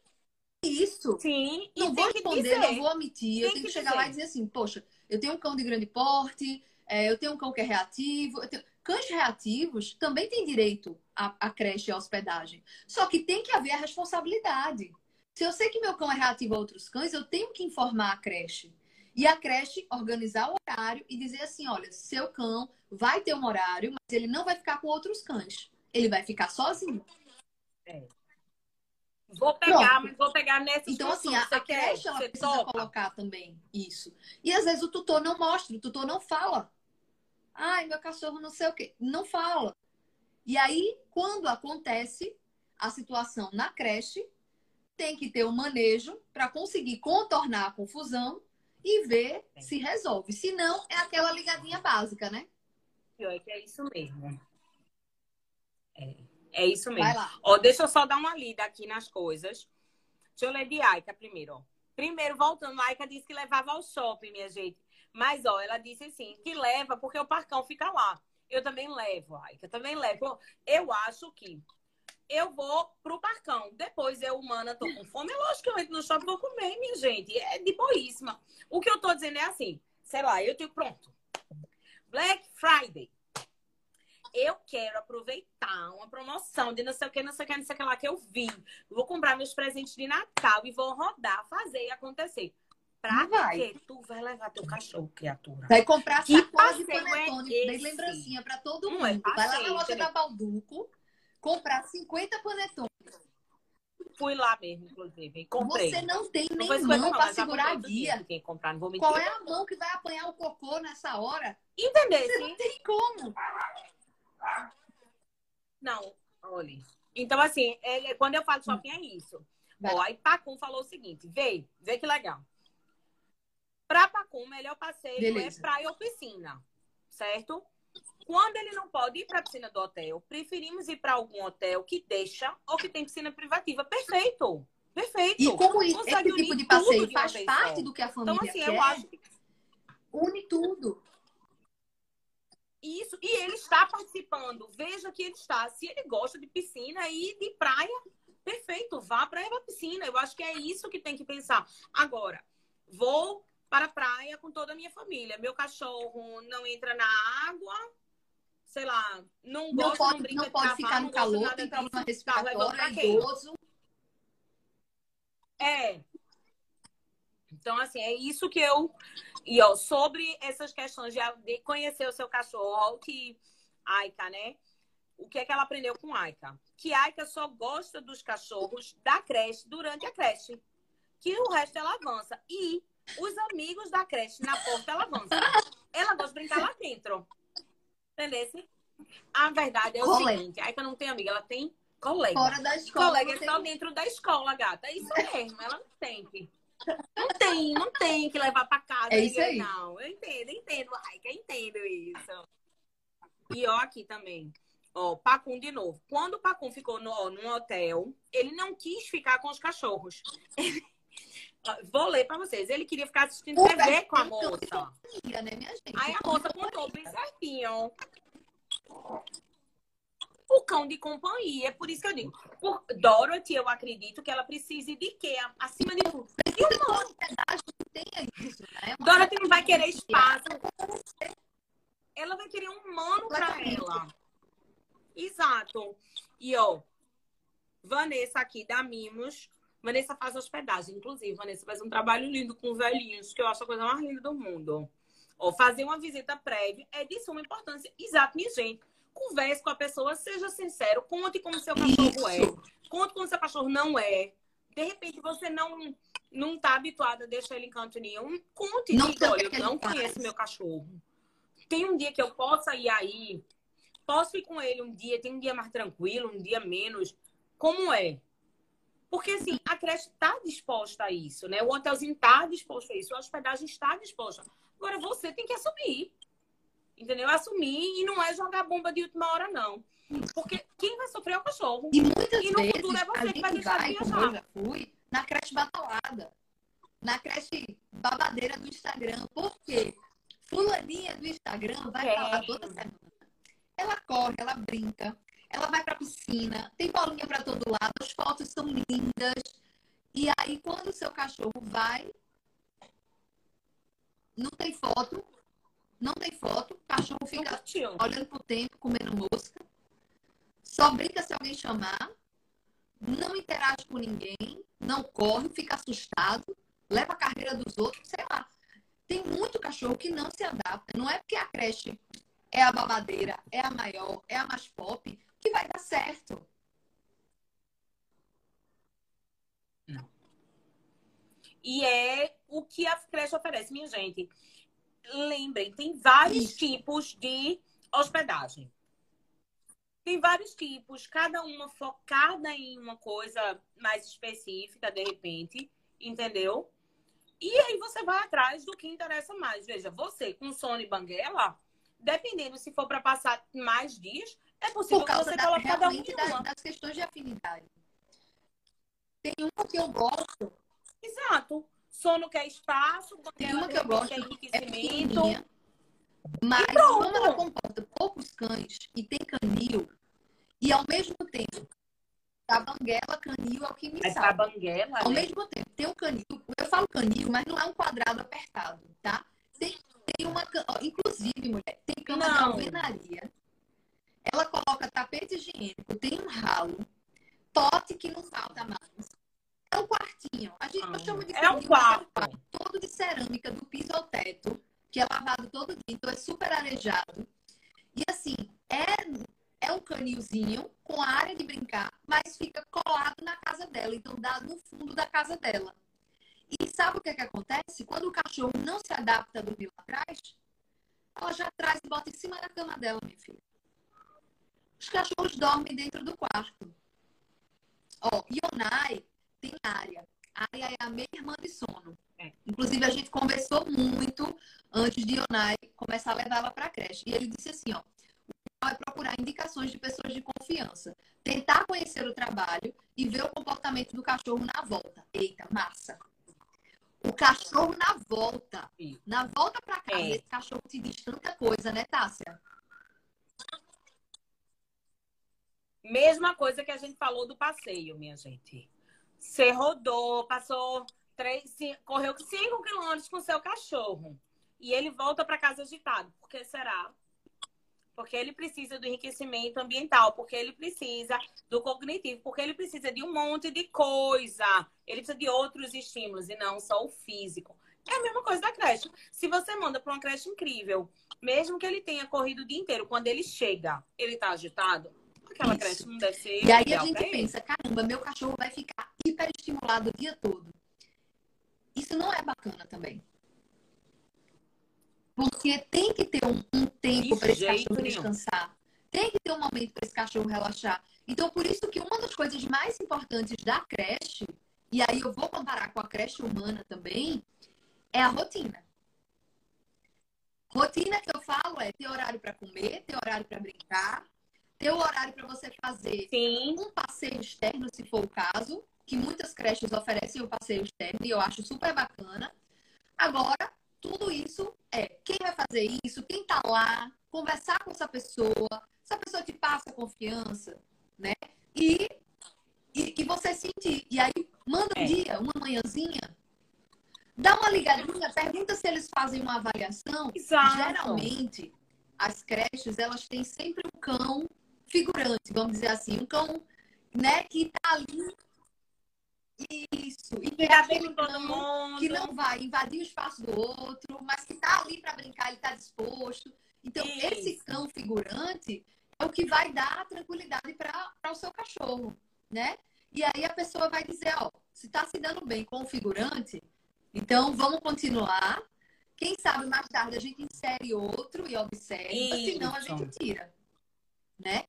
Isso. Sim, e Não vou tem que responder, não dizer. vou omitir. Eu Tem tenho que que chegar lá e dizer. dizer assim, poxa, eu tenho um cão de grande porte, é, eu tenho um cão que é reativo. Eu tenho... Cães reativos também têm direito à, à creche e à hospedagem. Só que tem que haver a responsabilidade. Se eu sei que meu cão é reativo a outros cães, eu tenho que informar a creche. E a creche organizar o horário e dizer assim, olha, seu cão vai ter um horário, mas ele não vai ficar com outros cães. Ele vai ficar sozinho. É. Vou pegar, Pronto. mas vou pegar nessas Então, assim, condições. a, Você a quer? creche, ela Você precisa topa? colocar também isso. E às vezes o tutor não mostra, o tutor não fala. Ai, meu cachorro não sei o quê. Não fala. E aí, quando acontece a situação na creche, tem que ter um manejo para conseguir contornar a confusão e ver se resolve. Se não, é aquela ligadinha básica, né? É que é isso mesmo. É, é isso Vai mesmo. lá. Ó, deixa eu só dar uma lida aqui nas coisas. Deixa eu ler de Aika primeiro, ó. Primeiro, voltando, a Aika disse que levava ao shopping, minha gente. Mas, ó, ela disse assim, que leva porque o parcão fica lá. Eu também levo, Aika, eu também levo. Eu acho que eu vou pro parcão. Depois eu, humana, tô com fome. É lógico que eu entro no shopping e vou comer, minha gente. É de boíssima. O que eu tô dizendo é assim, sei lá, eu tenho pronto. Black Friday. Eu quero aproveitar uma promoção de não sei o que, não sei o que, não sei o que lá que eu vi. Vou comprar meus presentes de Natal e vou rodar, fazer e acontecer. Pra quê? Tu vai levar teu cachorro, criatura. Vai comprar Que sacola de passeio é panetone, de esse? lembrancinha para todo Não é mundo. Vai lá na passeio, loja entendeu? da Balduco, comprar cinquenta panetones. Fui lá mesmo, inclusive, e comprei. Você não tem Não nem foi cinquenta mão não, para mas já segurar a comprei tudinho guia. que tinha que comprar, não vou mentir. Qual é a mão que vai apanhar o cocô nessa hora? Entendeu? Você não tem como. Não, olha. Então, assim, é, é- quando eu falo shopping é isso. Vai. Ó, aí Pacum falou o seguinte, vê, vê que legal. Pra Pacum, o melhor passeio Beleza. é praia ou piscina, certo? Quando ele não pode ir para a piscina do hotel, preferimos ir para algum hotel que deixa ou que tem piscina privativa. Perfeito, perfeito. E como isso- Consegue esse tipo unir de tudo passeio de uma faz vez parte só. do que a Então, família assim, quer, eu acho que une tudo. isso. E ele está participando. Veja que ele está. Se ele gosta de piscina e de praia, perfeito. Vá para a piscina. Eu acho que é isso que tem que pensar. Agora, vou para a praia com toda a minha família. Meu cachorro não entra na água. Sei lá, não Não gosta, não pode, brinca não de pode cavalo, ficar não no gosta de calor, nada tem problema disso. Tá, levando respiratório, é pra quê? idoso. É. Então, assim, é isso que eu... E, ó, sobre essas questões de, de conhecer o seu cachorro, ó, o que... Aika, né? O que é que ela aprendeu com Aika? Que Aika só gosta dos cachorros da creche durante a creche. Que o resto ela avança. E os amigos da creche na porta, ela avança. Ela gosta de brincar lá dentro. Entendeu? A verdade é o Colega. seguinte, Aika não tem amiga, ela tem colega. Fora da escola. Colega não é tem- só dentro da escola, gata. É isso mesmo, ela não tem que... Não tem, não tem que levar pra casa. É isso aí. Não, eu entendo, eu entendo, Aika, eu entendo isso. E ó, aqui também. Ó, Pacum de novo. Quando o Pacum ficou no, ó, num hotel, ele não quis ficar com os cachorros. Vou ler pra vocês. Ele queria ficar assistindo T V com a moça. Amiga, né, minha gente? Aí a moça contou bem certinho. O cão de companhia. É por isso que eu digo. Por Dorothy, eu acredito que ela precise de quê? Acima de tudo. de humano. Hospedagem não tenha isso, né? Uma Dorothy não vai querer espaço. hospedagem Ela vai querer um humano pra completamente. ela. Exato. E, ó, Vanessa aqui da Mimos. Vanessa faz hospedagem. Inclusive, Vanessa faz um trabalho lindo com velhinhos, que eu acho a coisa mais linda do mundo. Ó, fazer uma visita prévia é de suma importância. Exato, minha gente. Converse com a pessoa, seja sincero, conte como seu cachorro é. Isso. Conte como seu cachorro não é. De repente, você não, não tá habituado a deixar ele em canto nenhum. Conte, Não diga, sei o que olha, é que eu ele não faz. conheço meu cachorro. Tem um dia que eu possa ir aí, posso ir com ele um dia, tem um dia mais tranquilo, um dia menos. Como é? Porque, assim, a creche está disposta a isso, né? O hotelzinho está disposto a isso, a hospedagem está disposta. Agora, você tem que assumir, entendeu? Assumir e não é jogar bomba de última hora, não. Porque quem vai sofrer é o cachorro. E muitas E no vezes futuro é a você que vai gente deixar de vai, como eu viajar. já fui, na creche batalhada. Na creche babadeira do Instagram. Por quê? Fulaninha do Instagram vai pra lá toda semana. Ela corre, ela brinca, ela vai pra piscina, tem bolinha pra todo lado, as fotos são lindas. E aí, quando o seu cachorro vai, não tem foto, não tem foto, o cachorro Não fica curtiu. olhando pro tempo, comendo mosca, só brinca se alguém chamar, não interage com ninguém, não corre, fica assustado, leva a carreira dos outros, sei lá. Tem muito cachorro que não se adapta. Não é porque a creche é a babadeira, é a maior, é a mais pop, que vai dar certo. E é o que a creche oferece, minha gente. Lembrem, tem vários Isso. tipos de hospedagem. Tem vários tipos, cada uma focada em uma coisa mais específica, de repente, entendeu? E aí você vai atrás do que interessa mais. Veja, você com sono e banguela, dependendo se for para passar mais dias, é possível Por que causa você da, coloque cada um realmente em das, uma. das questões de afinidade. Tem uma que eu gosto, Exato. Sono quer espaço, tem banguela uma de que eu repente gosto, quer é enriquecimento. pequenininha, mas pronto. como ela comporta poucos cães e tem canil, e ao mesmo tempo, a banguela, canil é o que me É pra salva. banguela, Ao né? mesmo tempo, tem um canil, eu falo canil, mas não é um quadrado apertado, tá? Tem, tem uma, ó, inclusive, mulher, tem cama de Não. alvenaria. Ela coloca tapete higiênico, tem um ralo, pote que não falta mais. É um quartinho. A gente Não. chama de É um canil, mas quarto. é um quarto todo de cerâmica, do piso ao teto, que é lavado todo dia, então é super arejado. E assim, é, é um canilzinho com a área de brincar, mas fica colado na casa dela, então dá no fundo da casa dela. E sabe o que é que acontece? Quando o cachorro não se adapta a dormir lá atrás, ela já traz e bota em cima da cama dela, minha filha. Os cachorros dormem dentro do quarto. Ó, Yonai tem área. A área é a minha irmã de sono. É. Inclusive, a gente conversou muito antes de Yonai começar a levar ela para a creche. E ele disse assim, ó, o ideal é procurar indicações de pessoas de confiança. Tentar conhecer o trabalho e ver o comportamento do cachorro na volta. Eita, massa! O cachorro na volta. Sim. Na volta para casa, É. esse cachorro te diz tanta coisa, né, Tássia? Mesma coisa que a gente falou do passeio, minha gente. Você rodou, passou três, cinco, correu cinco quilômetros com seu cachorro. E ele volta para casa agitado. Por que será? Porque ele precisa do enriquecimento ambiental, porque ele precisa do cognitivo, porque ele precisa de um monte de coisa. Ele precisa de outros estímulos e não só o físico. É a mesma coisa da creche. Se você manda para uma creche incrível, mesmo que ele tenha corrido o dia inteiro, quando ele chega, ele tá agitado, aquela Isso. creche não deve ser E aí a ideal gente pra ele. pensa, caramba, meu cachorro vai ficar hiperestimulado o dia todo. Isso não é bacana também. Porque tem que ter um, um tempo De para esse jeito cachorro nenhum. descansar. Tem que ter um momento para esse cachorro relaxar. Então, por isso que uma das coisas mais importantes da creche, e aí eu vou comparar com a creche humana também, é a rotina. Rotina que eu falo é ter horário para comer, ter horário para brincar, ter o horário para você fazer Sim. um passeio externo, se for o caso, que muitas creches oferecem o passeio externo e eu acho super bacana. Agora, tudo isso é quem vai fazer isso, quem tá lá, conversar com essa pessoa, essa pessoa te passa confiança, né? E, e, e você sentir. E aí, manda um É. dia, uma manhãzinha, Dá uma ligadinha, pergunta se eles fazem uma avaliação. Exato. Geralmente, as creches, elas têm sempre um cão figurante, vamos dizer assim. Um cão, né, que tá ali. Isso. E que é Fica bem aquele com todo cão mundo. que não vai invadir o espaço do outro, mas que tá ali para brincar, ele tá disposto. Então, esse Isso. cão figurante é o que vai dar tranquilidade para o seu cachorro, né? E aí a pessoa vai dizer, ó, se tá se dando bem com o figurante, então vamos continuar. Quem sabe mais tarde a gente insere outro e observa, senão a Isso. gente tira, né?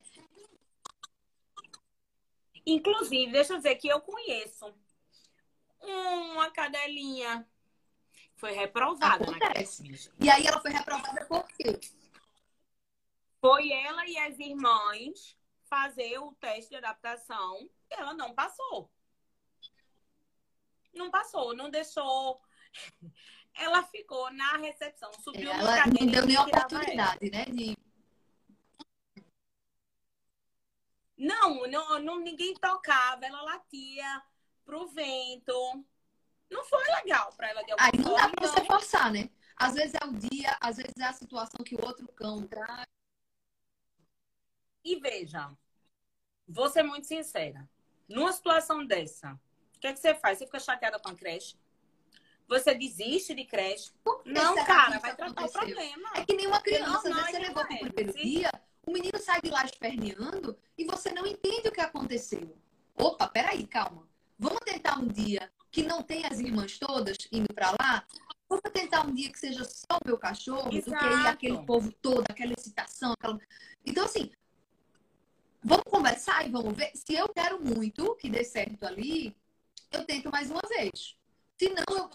Inclusive, deixa eu dizer que eu conheço uma cadelinha. Foi reprovada na Acontece. creche. E aí ela foi reprovada por quê? Foi ela e as irmãs fazer o teste de adaptação e ela não passou. Não passou, não deixou. Ela ficou na recepção, subiu numa Ela cadeira não deu e nem tirava ela. oportunidade, né? De... Não, não, não, ninguém tocava, ela latia pro vento. Não foi legal para ela de alguma Aí não forma. dá pra você forçar, né? Às vezes é o dia, às vezes é a situação que o outro cão traz. E veja, vou ser muito sincera. Numa situação dessa, o que é que você faz? Você fica chateada com a creche? Você desiste de creche? Por que Não, será que cara, isso vai tratar o aconteceu? problema. É que nem uma Porque criança, às nós vezes você não levou pro é. primeiro Se- dia, o menino sai de lá esperneando e você não entende o que aconteceu. Opa, peraí, calma. Vamos tentar um dia que não tem as irmãs todas indo pra lá? Vamos tentar um dia que seja só o meu cachorro, do que ir Exato. aquele povo todo, aquela excitação, aquela... Então, assim, vamos conversar e vamos ver. Se eu quero muito que dê certo ali, eu tento mais uma vez. Se não, eu...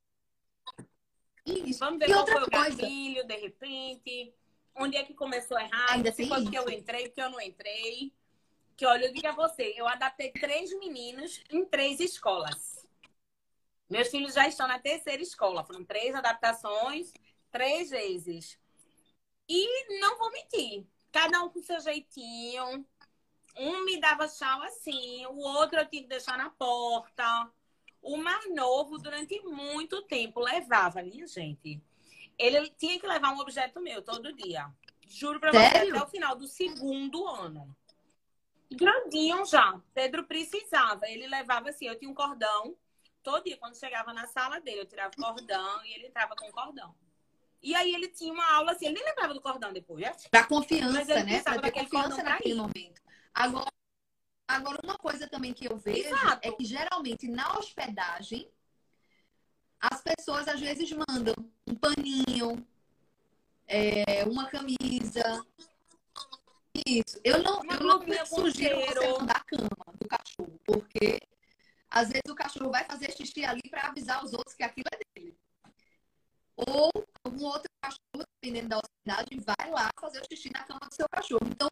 Isso. Vamos ver E qual outra foi o coisa, gatilho, de repente. Onde é que começou errado? ainda Se tem foi porque eu isso. entrei, porque eu não entrei. Que olha, eu digo a você, eu adaptei três meninos em três escolas. Meus filhos já estão na terceira escola. Foram três adaptações, três vezes. E não vou mentir. Cada um com seu jeitinho. Um me dava tchau assim, o outro eu tinha que deixar na porta. O mais novo, durante muito tempo, levava, minha gente. Ele tinha que levar um objeto meu todo dia. Juro pra você, Sério? até o final do segundo ano. Grandinho já. Pedro precisava. Ele levava assim, eu tinha um cordão. Todo dia, quando chegava na sala dele, eu tirava o cordão e ele entrava com o cordão. E aí ele tinha uma aula assim, ele nem lembrava do cordão depois, né? Pra Mas confiança, ele né? precisava Pra ter daquele confiança cordão pra naquele ir. momento. Agora, agora, uma coisa também que eu vejo Exato. é que geralmente na hospedagem as pessoas às vezes mandam um paninho, é, uma camisa. Isso. Eu não, Uma eu não blusinha com sugiro você cheiro. mandar a cama do cachorro, porque às vezes o cachorro vai fazer xixi ali para avisar os outros que aquilo é dele. Ou algum outro cachorro, dependendo da hospedagem, vai lá fazer o xixi na cama do seu cachorro. Então,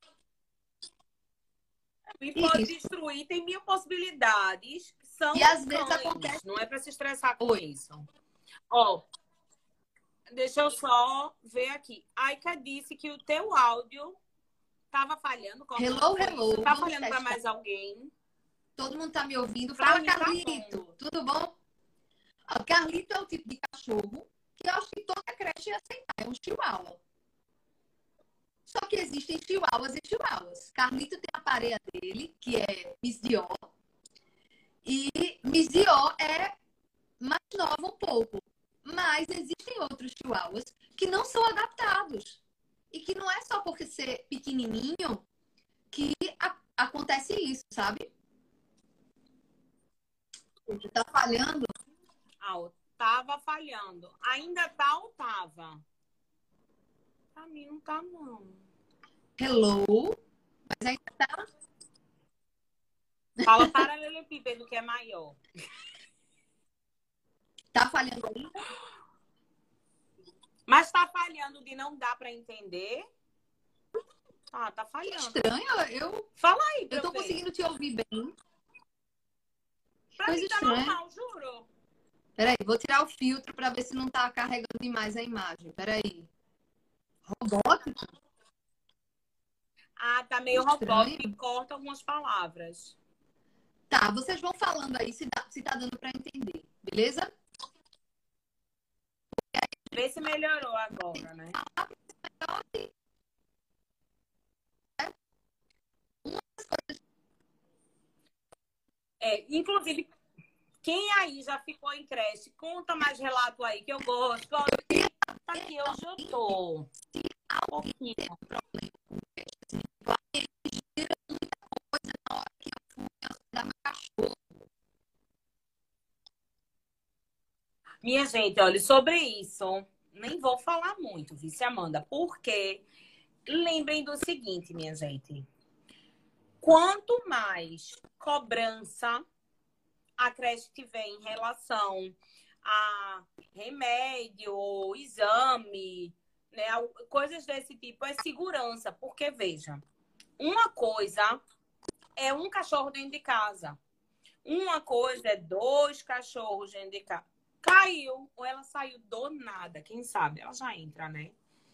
E pode isso. destruir, tem mil possibilidades. São E às vezes cães, acontece. não é pra se estressar com Oi. isso. Ó, deixa eu só ver aqui. Aika disse que o teu áudio tava falhando. Como Hello, foi hello. isso? Tá Vamos falhando pra testar. mais alguém? Todo mundo tá me ouvindo? Pra Fala, mim tá Carlito. bom. Tudo bom? O Carlito é o tipo de cachorro que eu acho que toda creche ia aceitar. É um chihuahua. Só que existem chihuahuas e chihuahuas. Carlito tem a pareia dele, que é Miss Dior. E Miss Dior é mais nova um pouco. Mas existem outros chihuahuas que não são adaptados. E que não é só porque ser pequenininho que a- acontece isso, sabe? Tá falhando? Ah, ó, tava falhando. Ainda tá ou tava? Pra mim não tá, não. Hello? Mas ainda tá. Fala paralelepípedo, que é maior. Tá falhando aí? Mas tá falhando de não dar pra entender? Ah, tá falhando. Estranho, eu, Fala aí pra eu tô ver. conseguindo te ouvir bem. Pra Coisa mim tá estranha. normal, juro. Peraí, vou tirar o filtro pra ver se não tá carregando demais a imagem. Peraí. Robótico? Ah, tá meio Estranho. robótico e corta algumas palavras. Tá, vocês vão falando aí se, dá, se tá dando pra entender, beleza? Vê se melhorou agora, né? É, inclusive, quem aí já ficou em creche, conta mais relato aí, que eu gosto. Gosto que tá aqui, hoje eu tô. Um pouquinho. Minha gente, olha, sobre isso, nem vou falar muito, vice Amanda, porque lembrem do seguinte, minha gente. Quanto mais cobrança a creche tiver em relação a remédio, exame, né, coisas desse tipo, é segurança. Porque, veja, uma coisa é um cachorro dentro de casa. Uma coisa é dois cachorros dentro de casa. Caiu, ou ela saiu do nada, quem sabe? Ela já entra, né?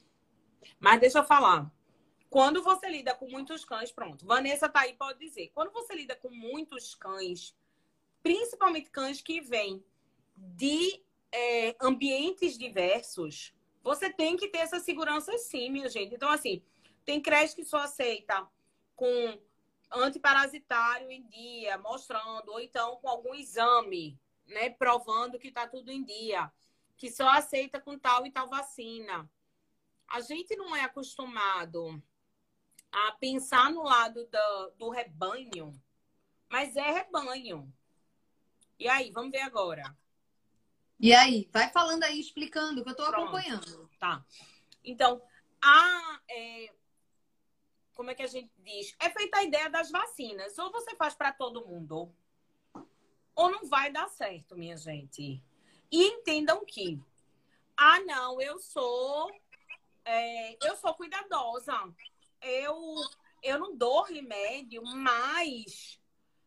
Mas deixa eu falar. Quando você lida com muitos cães, pronto. Vanessa tá aí, pode dizer. Quando você lida com muitos cães, principalmente cães que vêm de é, ambientes diversos, você tem que ter essa segurança sim, minha gente. Então, assim, tem creche que só aceita com antiparasitário em dia, mostrando, ou então com algum exame, né, provando que tá tudo em dia, que só aceita com tal e tal vacina. A gente não é acostumado a pensar no lado do, do rebanho, mas é rebanho. E aí, vamos ver agora. E aí, vai falando aí, explicando, que eu tô Pronto. acompanhando. Tá. Então, a, é, como é que a gente diz? É feita a ideia das vacinas. Ou você faz para todo mundo, ou não vai dar certo, minha gente. E entendam que, ah, não, eu sou, é, eu sou cuidadosa. Eu, eu não dou remédio, mas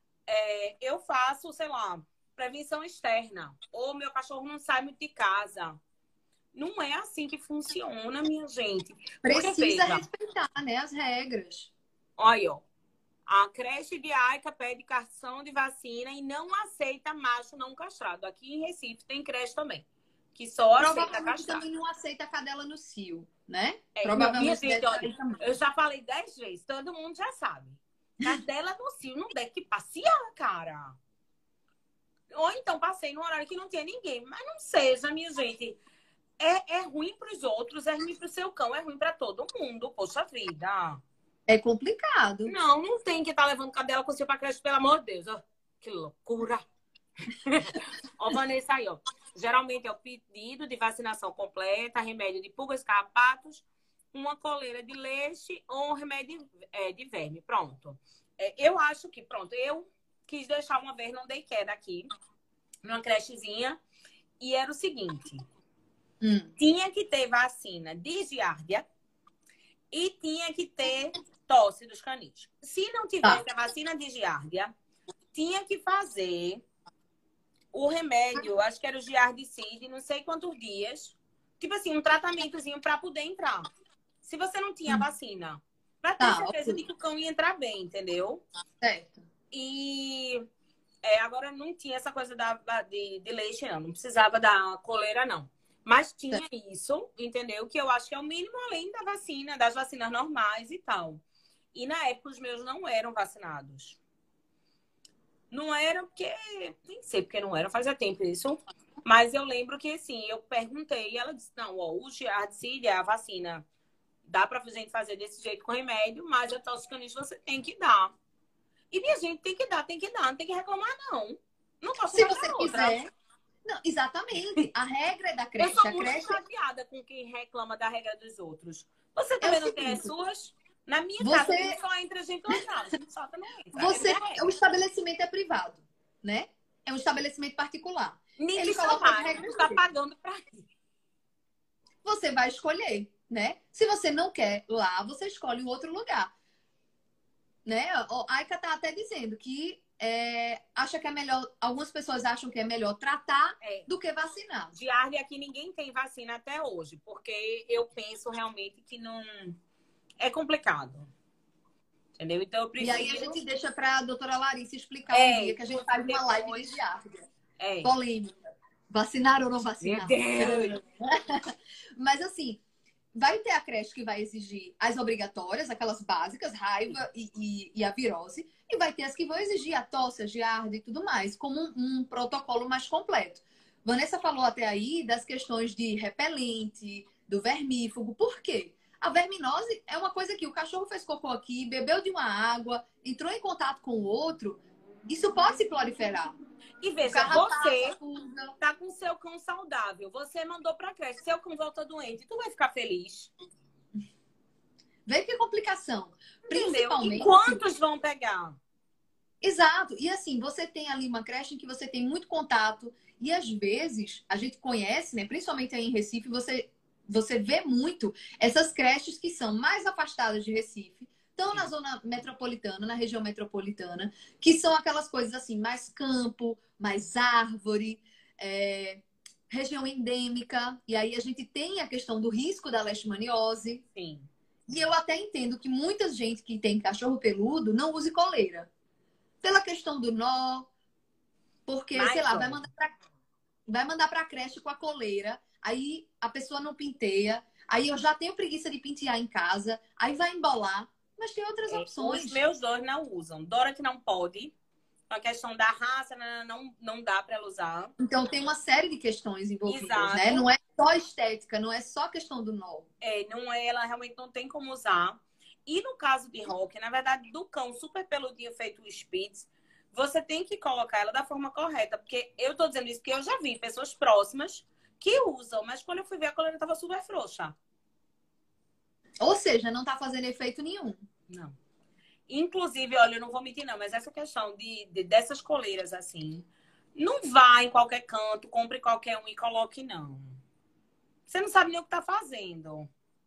é, eu faço, sei lá, prevenção externa. Ou meu cachorro não sai muito de casa. Não é assim que funciona, minha gente. Porque, Precisa veja, respeitar, né, as regras. olha, ó, a creche de Aica pede cartão de vacina e não aceita macho não castrado. Aqui em Recife tem creche também, que só aceita Provavelmente castrado. também não aceita cadela no cio, né? É, Provavelmente minha gente, olha, também. eu já falei dez vezes, todo mundo já sabe. Cadela no cio não deve que passear, cara. Ou então passei no horário que não tinha ninguém. Mas não seja, minha gente. É, é ruim para os outros, é ruim para o seu cão, é ruim para todo mundo. Poxa vida. É complicado. Não, não tem que estar tá levando cadela com você para creche, pelo amor de Deus. Oh, que loucura. Ó, Vanessa aí, ó. Geralmente é o pedido de vacinação completa, remédio de pulgas, carrapatos, uma coleira de leite ou um remédio é, de verme. Pronto. É, eu acho que, pronto, eu quis deixar uma vez, não dei queda aqui, numa crechezinha, e era o seguinte. Hum. Tinha que ter vacina de giardia e tinha que ter tosse dos caniches. Se não tivesse Tá. a vacina de giardia, tinha que fazer o remédio, acho que era o giardicide, não sei quantos dias. Tipo assim, um tratamentozinho para poder entrar. Se você não tinha Hum. vacina, para ter Tá, certeza ok. de que o cão ia entrar bem, entendeu? Certo. E é, agora não tinha essa coisa da, de, de leite, não. Não precisava da coleira, não. Mas tinha Certo. isso, entendeu? Que eu acho que é o mínimo além da vacina, das vacinas normais e tal. E na época os meus não eram vacinados. Não eram porque... Nem sei porque não eram, fazia tempo isso. Mas eu lembro que, assim, eu perguntei e ela disse, não, ó, o Giardicide, a vacina, dá pra gente fazer desse jeito com remédio, mas a toxicanite você tem que dar. E minha gente tem que dar, tem que dar, não tem que reclamar, não. Não posso Se dar você outra. quiser. Não, exatamente. A regra é da Eu creche. sou A muito creche... chateada com quem reclama da regra dos outros. Você É também o não tem as seguinte, suas? Na minha casa, você, não só entra gente legal, a gente solta não entra. você, É minha regra. o estabelecimento é privado, né? É um estabelecimento particular. Nem Ele te coloca as chamaram, regras tu tá dele. pagando pra ir. Você vai escolher, né? Se você não quer lá, você escolhe um outro lugar. Né? A Aika tá até dizendo que é, acha que é melhor, algumas pessoas acham que é melhor tratar É. do que vacinar. Diária aqui ninguém tem vacina até hoje, porque eu penso realmente que não é complicado. Entendeu? Então eu prefiro... E aí a gente deixa para a doutora Larissa explicar É, um dia que a gente faz uma live depois... de giardia. É. Polêmica. Vacinar ou não Meu vacinar? Deus! Mas assim, vai ter a creche que vai exigir as obrigatórias, aquelas básicas, raiva e, e, e a virose, e vai ter as que vão exigir a tosse, a giardia e tudo mais, como um, um protocolo mais completo. Vanessa falou até aí das questões de repelente, do vermífugo. Por quê? A verminose é uma coisa que o cachorro fez cocô aqui, bebeu de uma água, entrou em contato com o outro, isso pode se proliferar. E O veja, carrapato, você a pulga. tá com seu cão saudável, você mandou pra creche, seu cão volta doente, tu vai ficar feliz? Vê que complicação. Entendeu? E Principalmente. quantos vão pegar? Exato. E assim, você tem ali uma creche em que você tem muito contato. E às vezes, a gente conhece, né? Principalmente aí em Recife, você, você vê muito essas creches que são mais afastadas de Recife, estão na zona metropolitana, na região metropolitana, que são aquelas coisas assim, mais campo, mais árvore, é, região endêmica. E aí a gente tem a questão do risco da leishmaniose. Sim. E eu até entendo que muita gente que tem cachorro peludo não use coleira. Pela questão do nó, porque, Mas, sei lá, ó, vai mandar pra, vai mandar pra creche com a coleira, aí a pessoa não penteia, aí eu já tenho preguiça de pentear em casa, aí vai embolar. Mas tem outras é, os opções. meus dois não usam. Dora que não pode. A questão da raça não, não, não dá pra ela usar. Então tem uma série de questões envolvidas, né? Exato. Não é só estética, não é só questão do nó. É, não é, ela realmente não tem como usar. E no caso de Rock, na verdade, do cão super peludinho feito o Spitz, você tem que colocar ela da forma correta. Porque eu tô dizendo isso porque eu já vi pessoas próximas que usam, mas quando eu fui ver, a coleira tava super frouxa. Ou seja, não tá fazendo efeito nenhum. Não. Inclusive, olha, eu não vou mentir, não, mas essa questão de, de dessas coleiras assim, não vá em qualquer canto, compre qualquer um e coloque, não. Você não sabe nem o que tá fazendo.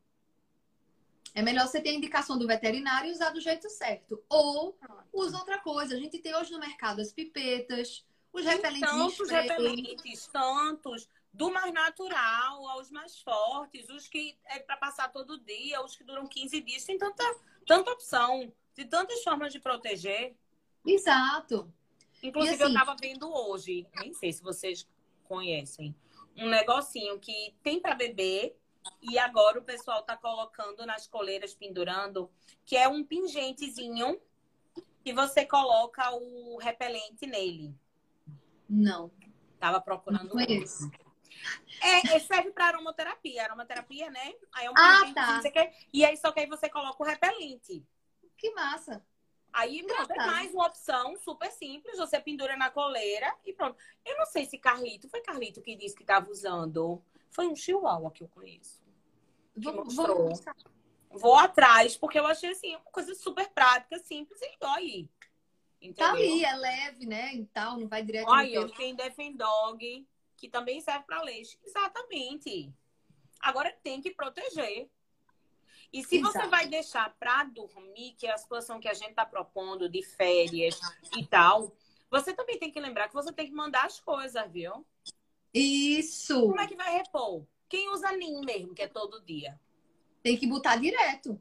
É melhor você ter a indicação do veterinário e usar do jeito certo. Ou usa outra coisa. A gente tem hoje no mercado as pipetas, os repelentes em Tantos spray. repelentes, tantos, do mais natural aos mais fortes, os que é para passar todo dia, os que duram quinze dias. Tem tanta, tanta opção, de tantas formas de proteger. Exato. Inclusive, E eu assim, tava vendo hoje, nem sei se vocês conhecem, um negocinho que tem para beber e agora o pessoal tá colocando nas coleiras, pendurando, que é um pingentezinho que você coloca o repelente nele. não. Tava Não procurando conheço. um. É, é, serve para aromaterapia. Aromaterapia, né? Aí é um Ah, pingente, não tá. sei o quê. E aí só que aí você coloca o repelente. Que massa. Aí, pronto, é Engraçado. mais uma opção super simples. Você pendura na coleira e pronto. Eu não sei se Carlito, foi Carlito que disse que estava usando. Foi um chihuahua que eu conheço. Que Vamos, mostrou. vamos buscar. Vou atrás, porque eu achei assim, uma coisa super prática, simples e dói. Tá Entendeu? ali, é leve, né? E tal, não vai direto no Olha, ó, pelo. tem Defend Dog, que também serve para leite. Exatamente. Agora tem que proteger. E se você Exato. vai deixar para dormir, que é a situação que a gente está propondo de férias e tal, você também tem que lembrar que você tem que mandar as coisas, viu? Isso. Como é que vai repor? Quem usa Nin mesmo, que é todo dia. Tem que botar direto.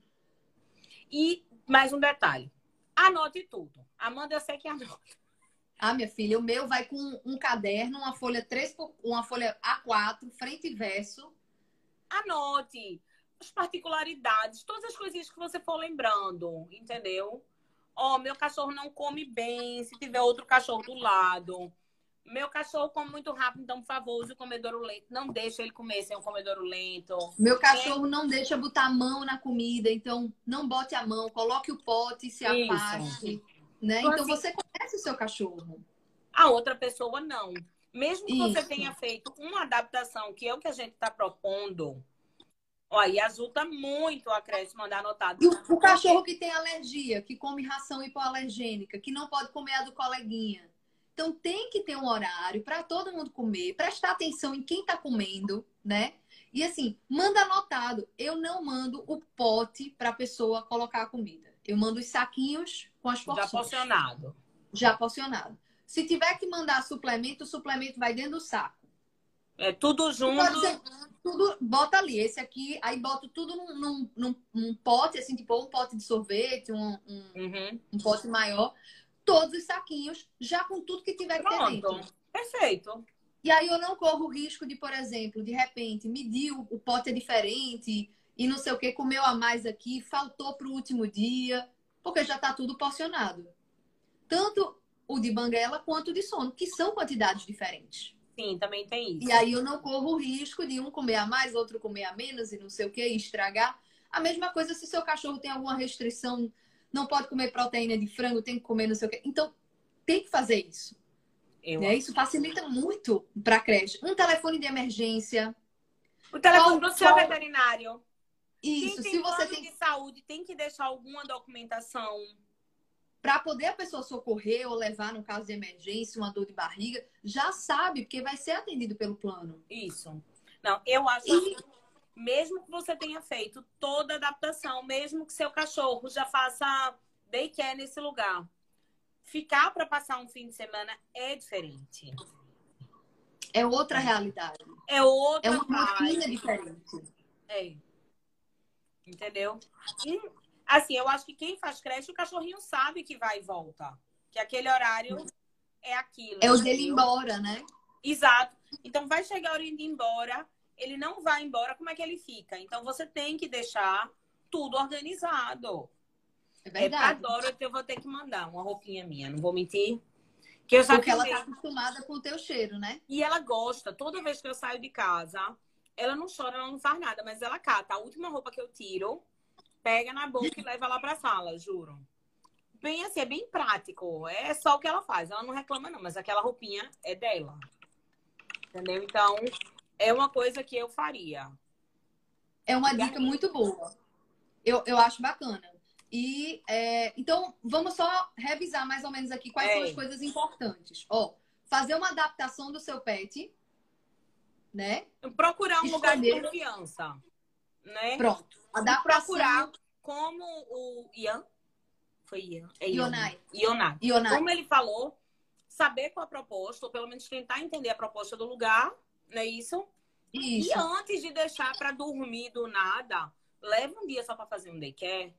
E mais um detalhe. Anote tudo. Amanda, eu sei que anota. Ah, minha filha, o meu vai com um caderno, uma folha três por uma folha A quatro, frente e verso. Anote as particularidades, todas as coisinhas que você for lembrando, entendeu? Ó, meu cachorro não come bem se tiver outro cachorro do lado. Meu cachorro come muito rápido, então, por favor, use o comedouro lento. Não deixa ele comer sem o comedouro lento. Meu cachorro não deixa botar a mão na comida, então não bote a mão, coloque o pote e se Isso. afaste, né? Então, Então assim, você conhece o seu cachorro. a outra pessoa não. Mesmo que você Isso. tenha feito uma adaptação, que é o que a gente está propondo, ó, e ajuda muito a creche mandar anotado. E o, o cachorro que tem alergia, que come ração hipoalergênica, que não pode comer a do coleguinha. Então tem que ter um horário para todo mundo comer, prestar atenção em quem está comendo, né? E assim, manda anotado. Eu não mando o pote para a pessoa colocar a comida. Eu mando os saquinhos com as Já porções. porcionado. Já porcionado. Se tiver que mandar suplemento, o suplemento vai dentro do saco. É tudo Tu junto. pode dizer, tudo, bota ali, esse aqui, aí bota tudo num, num, num, num pote, assim, tipo um pote de sorvete, um, um, Uhum. um pote maior. Todos os saquinhos, já com tudo que tiver que ter Pronto. dentro. Perfeito. E aí eu não corro o risco de, por exemplo, de repente, medir o, o pote é diferente e não sei o que, comeu a mais aqui, faltou para o último dia, porque já está tudo porcionado. Tanto o de banguela quanto o de sono, que são quantidades diferentes. Sim, também tem isso. E aí eu não corro o risco de um comer a mais, outro comer a menos e não sei o que, e estragar. A mesma coisa se seu cachorro tem alguma restrição, não pode comer proteína de frango, tem que comer não sei o que. Então, tem que fazer isso. Eu Né? Isso facilita muito para a creche. Um telefone de emergência. O telefone Qual- do seu qual- veterinário. Isso, Quem tem se você plano tem... de saúde tem que deixar alguma documentação. Para poder a pessoa socorrer ou levar, no caso de emergência, uma dor de barriga, já sabe, porque vai ser atendido pelo plano. Isso. Não, eu acho E- que mesmo que você tenha feito toda a adaptação, mesmo que seu cachorro já faça daycare nesse lugar, ficar para passar um fim de semana é diferente. É outra realidade. É outra É uma rotina vibe. diferente. É. Entendeu? E, assim, eu acho que quem faz creche, o cachorrinho sabe que vai e volta. Que aquele horário é aquilo. É o dele ir entendeu? embora, né? Exato. Então, vai chegar a hora de ir embora, ele não vai embora, como é que ele fica? Então, você tem que deixar tudo organizado. É É, pra verdade. Dora, eu vou ter que mandar uma roupinha minha, não vou mentir. Que eu já Porque ela filmei. tá acostumada com o teu cheiro, né? E ela gosta. Toda vez que eu saio de casa, ela não chora, ela não faz nada, mas ela cata a última roupa que eu tiro, pega na boca e leva lá pra sala, juro. Bem assim, é bem prático. É só o que ela faz. Ela não reclama, não, mas aquela roupinha é dela. Entendeu? Então, é uma coisa que eu faria. É uma dica muito boa. Eu, eu acho bacana. E é, então, vamos só revisar mais ou menos aqui quais É. são as coisas importantes. Ó, fazer uma adaptação do seu pet, né? Procurar um lugar de Escolher. confiança, né? Pronto. E Adaptação. procurar como o Ian, foi Ian? É Ian. Ionai. Ionai. Ionai. Como ele falou, saber qual a proposta, ou pelo menos tentar entender a proposta do lugar, não é isso? Isso. E antes de deixar para dormir do nada, leva um dia só para fazer um daycare.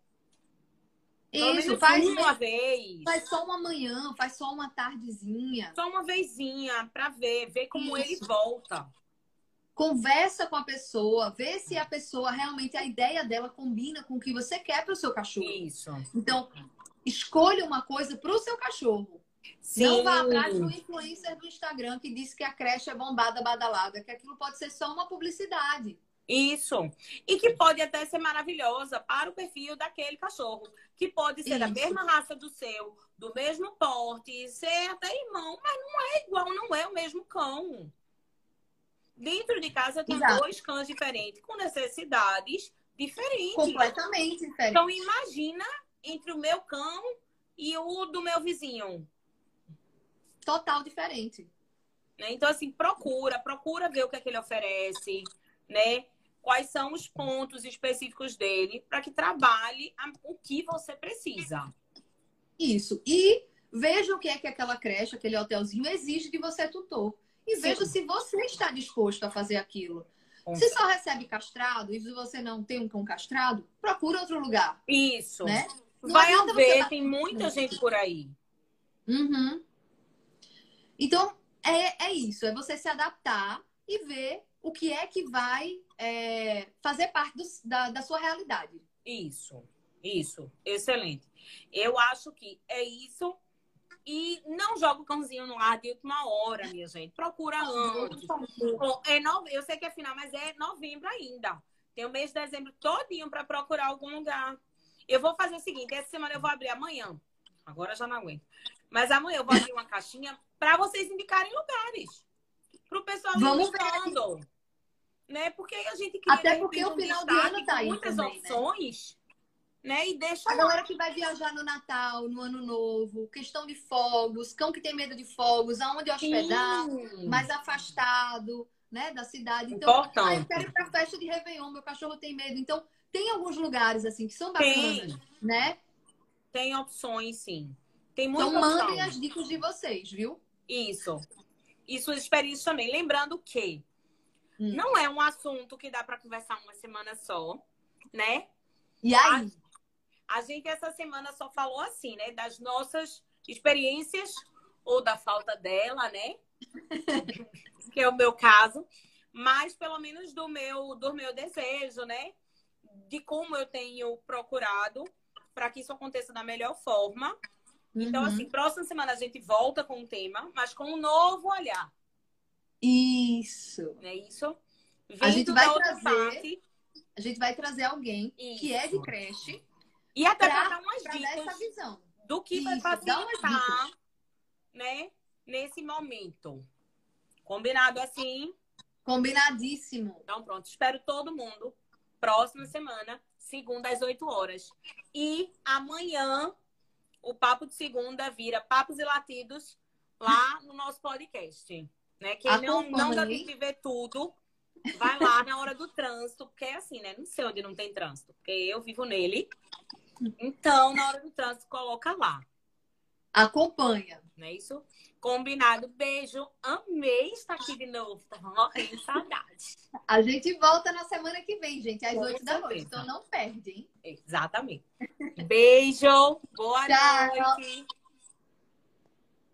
Pelo Isso, menos faz, uma vez. faz só uma manhã, faz só uma tardezinha. Só uma vezinha para ver, ver como Isso. ele volta. Conversa com a pessoa, vê se a pessoa realmente, a ideia dela combina com o que você quer para o seu cachorro. Isso. Então, escolha uma coisa para o seu cachorro. Sim. Não vá atrás do influencer do Instagram que disse que a creche é bombada, badalada, que aquilo pode ser só uma publicidade. Isso. E que pode até ser maravilhosa para o perfil daquele cachorro. Que pode ser da Isso. mesma raça do seu, do mesmo porte, ser até irmão, mas não é igual, não é o mesmo cão. Dentro de casa tem Exato. dois cães diferentes, com necessidades diferentes. Completamente diferente. Então, imagina entre o meu cão e o do meu vizinho. Total diferente. Né? Então, assim, procura, procura ver o que é que ele oferece, né? Quais são os pontos específicos dele para que trabalhe a- o que você precisa. Isso. E veja o que é que aquela creche, aquele hotelzinho exige de você, tutor. E Sim. veja se você está disposto a fazer aquilo. Com Se só recebe castrado e se você não tem um cão castrado, procura outro lugar, Isso. né? Não Vai adianta haver, você dar- tem muita gente por aí. Uhum. Então, é, é isso. É você se adaptar e ver o que é que vai é, fazer parte do- da, da sua realidade. Isso, isso. Excelente. Eu acho que é isso. E não joga o cãozinho no ar de última hora, minha gente. Procura antes. Bom, é nove... Eu sei que é final, mas é novembro ainda. Tem o mês de dezembro todinho para procurar algum lugar. Eu vou fazer o seguinte, essa semana eu vou abrir amanhã. Agora já não aguento. Mas amanhã eu vou abrir uma caixinha para vocês indicarem lugares. Para o pessoal ir Vamos ver. buscando. Né? Porque a gente cria Até de porque repente, o um final de destaque ano tá com aí muitas também, né? opções. Né? E deixa A lá. galera que vai viajar no Natal, no Ano Novo, questão de fogos, cão que tem medo de fogos, aonde hospedar, Sim. mais afastado, né, da cidade. Então, Importante. ah, eu quero ir pra festa de Réveillon, meu cachorro tem medo. Então, tem alguns lugares, assim, que são Tem. bacanas, né? Tem opções, sim. Tem muita Então, mandem opção. as dicas de vocês, viu? Isso. E suas experiências também. Lembrando que Hum. não é um assunto que dá para conversar uma semana só, né? E aí? A gente essa semana só falou assim, né? Das nossas experiências ou da falta dela, né? que é o meu caso, mas pelo menos do meu, do meu desejo, né? De como eu tenho procurado para que isso aconteça da melhor forma. Então, Uhum. assim, próxima semana a gente volta com o tema, mas com um novo olhar. Isso. Não é isso? A gente Vindo vai da outra trazer, parte. a gente vai trazer alguém que é de Isso. creche E até para para dar umas dar essa dicas visão. do que vai Isso, dá umas facilitar, dicas. né, nesse momento. Combinado assim? Combinadíssimo. Então, pronto. Espero todo mundo. Próxima semana, segunda às oito horas. E amanhã, o Papo de Segunda vira Papos e Latidos lá no nosso podcast. Né? Quem não, não dá tempo Acompanhe. de ver tudo, vai lá na hora do trânsito, porque é assim, né? Não sei onde não tem trânsito, porque eu vivo nele. Então, na hora do trânsito, coloca lá. Acompanha. Não é isso? Combinado. Beijo. Amei estar aqui de novo. Tava morrendo de saudade. A gente volta na semana que vem, gente, às Com oito da noite. certeza. Então não perde, hein? Exatamente. Beijo. Boa Tchau. noite.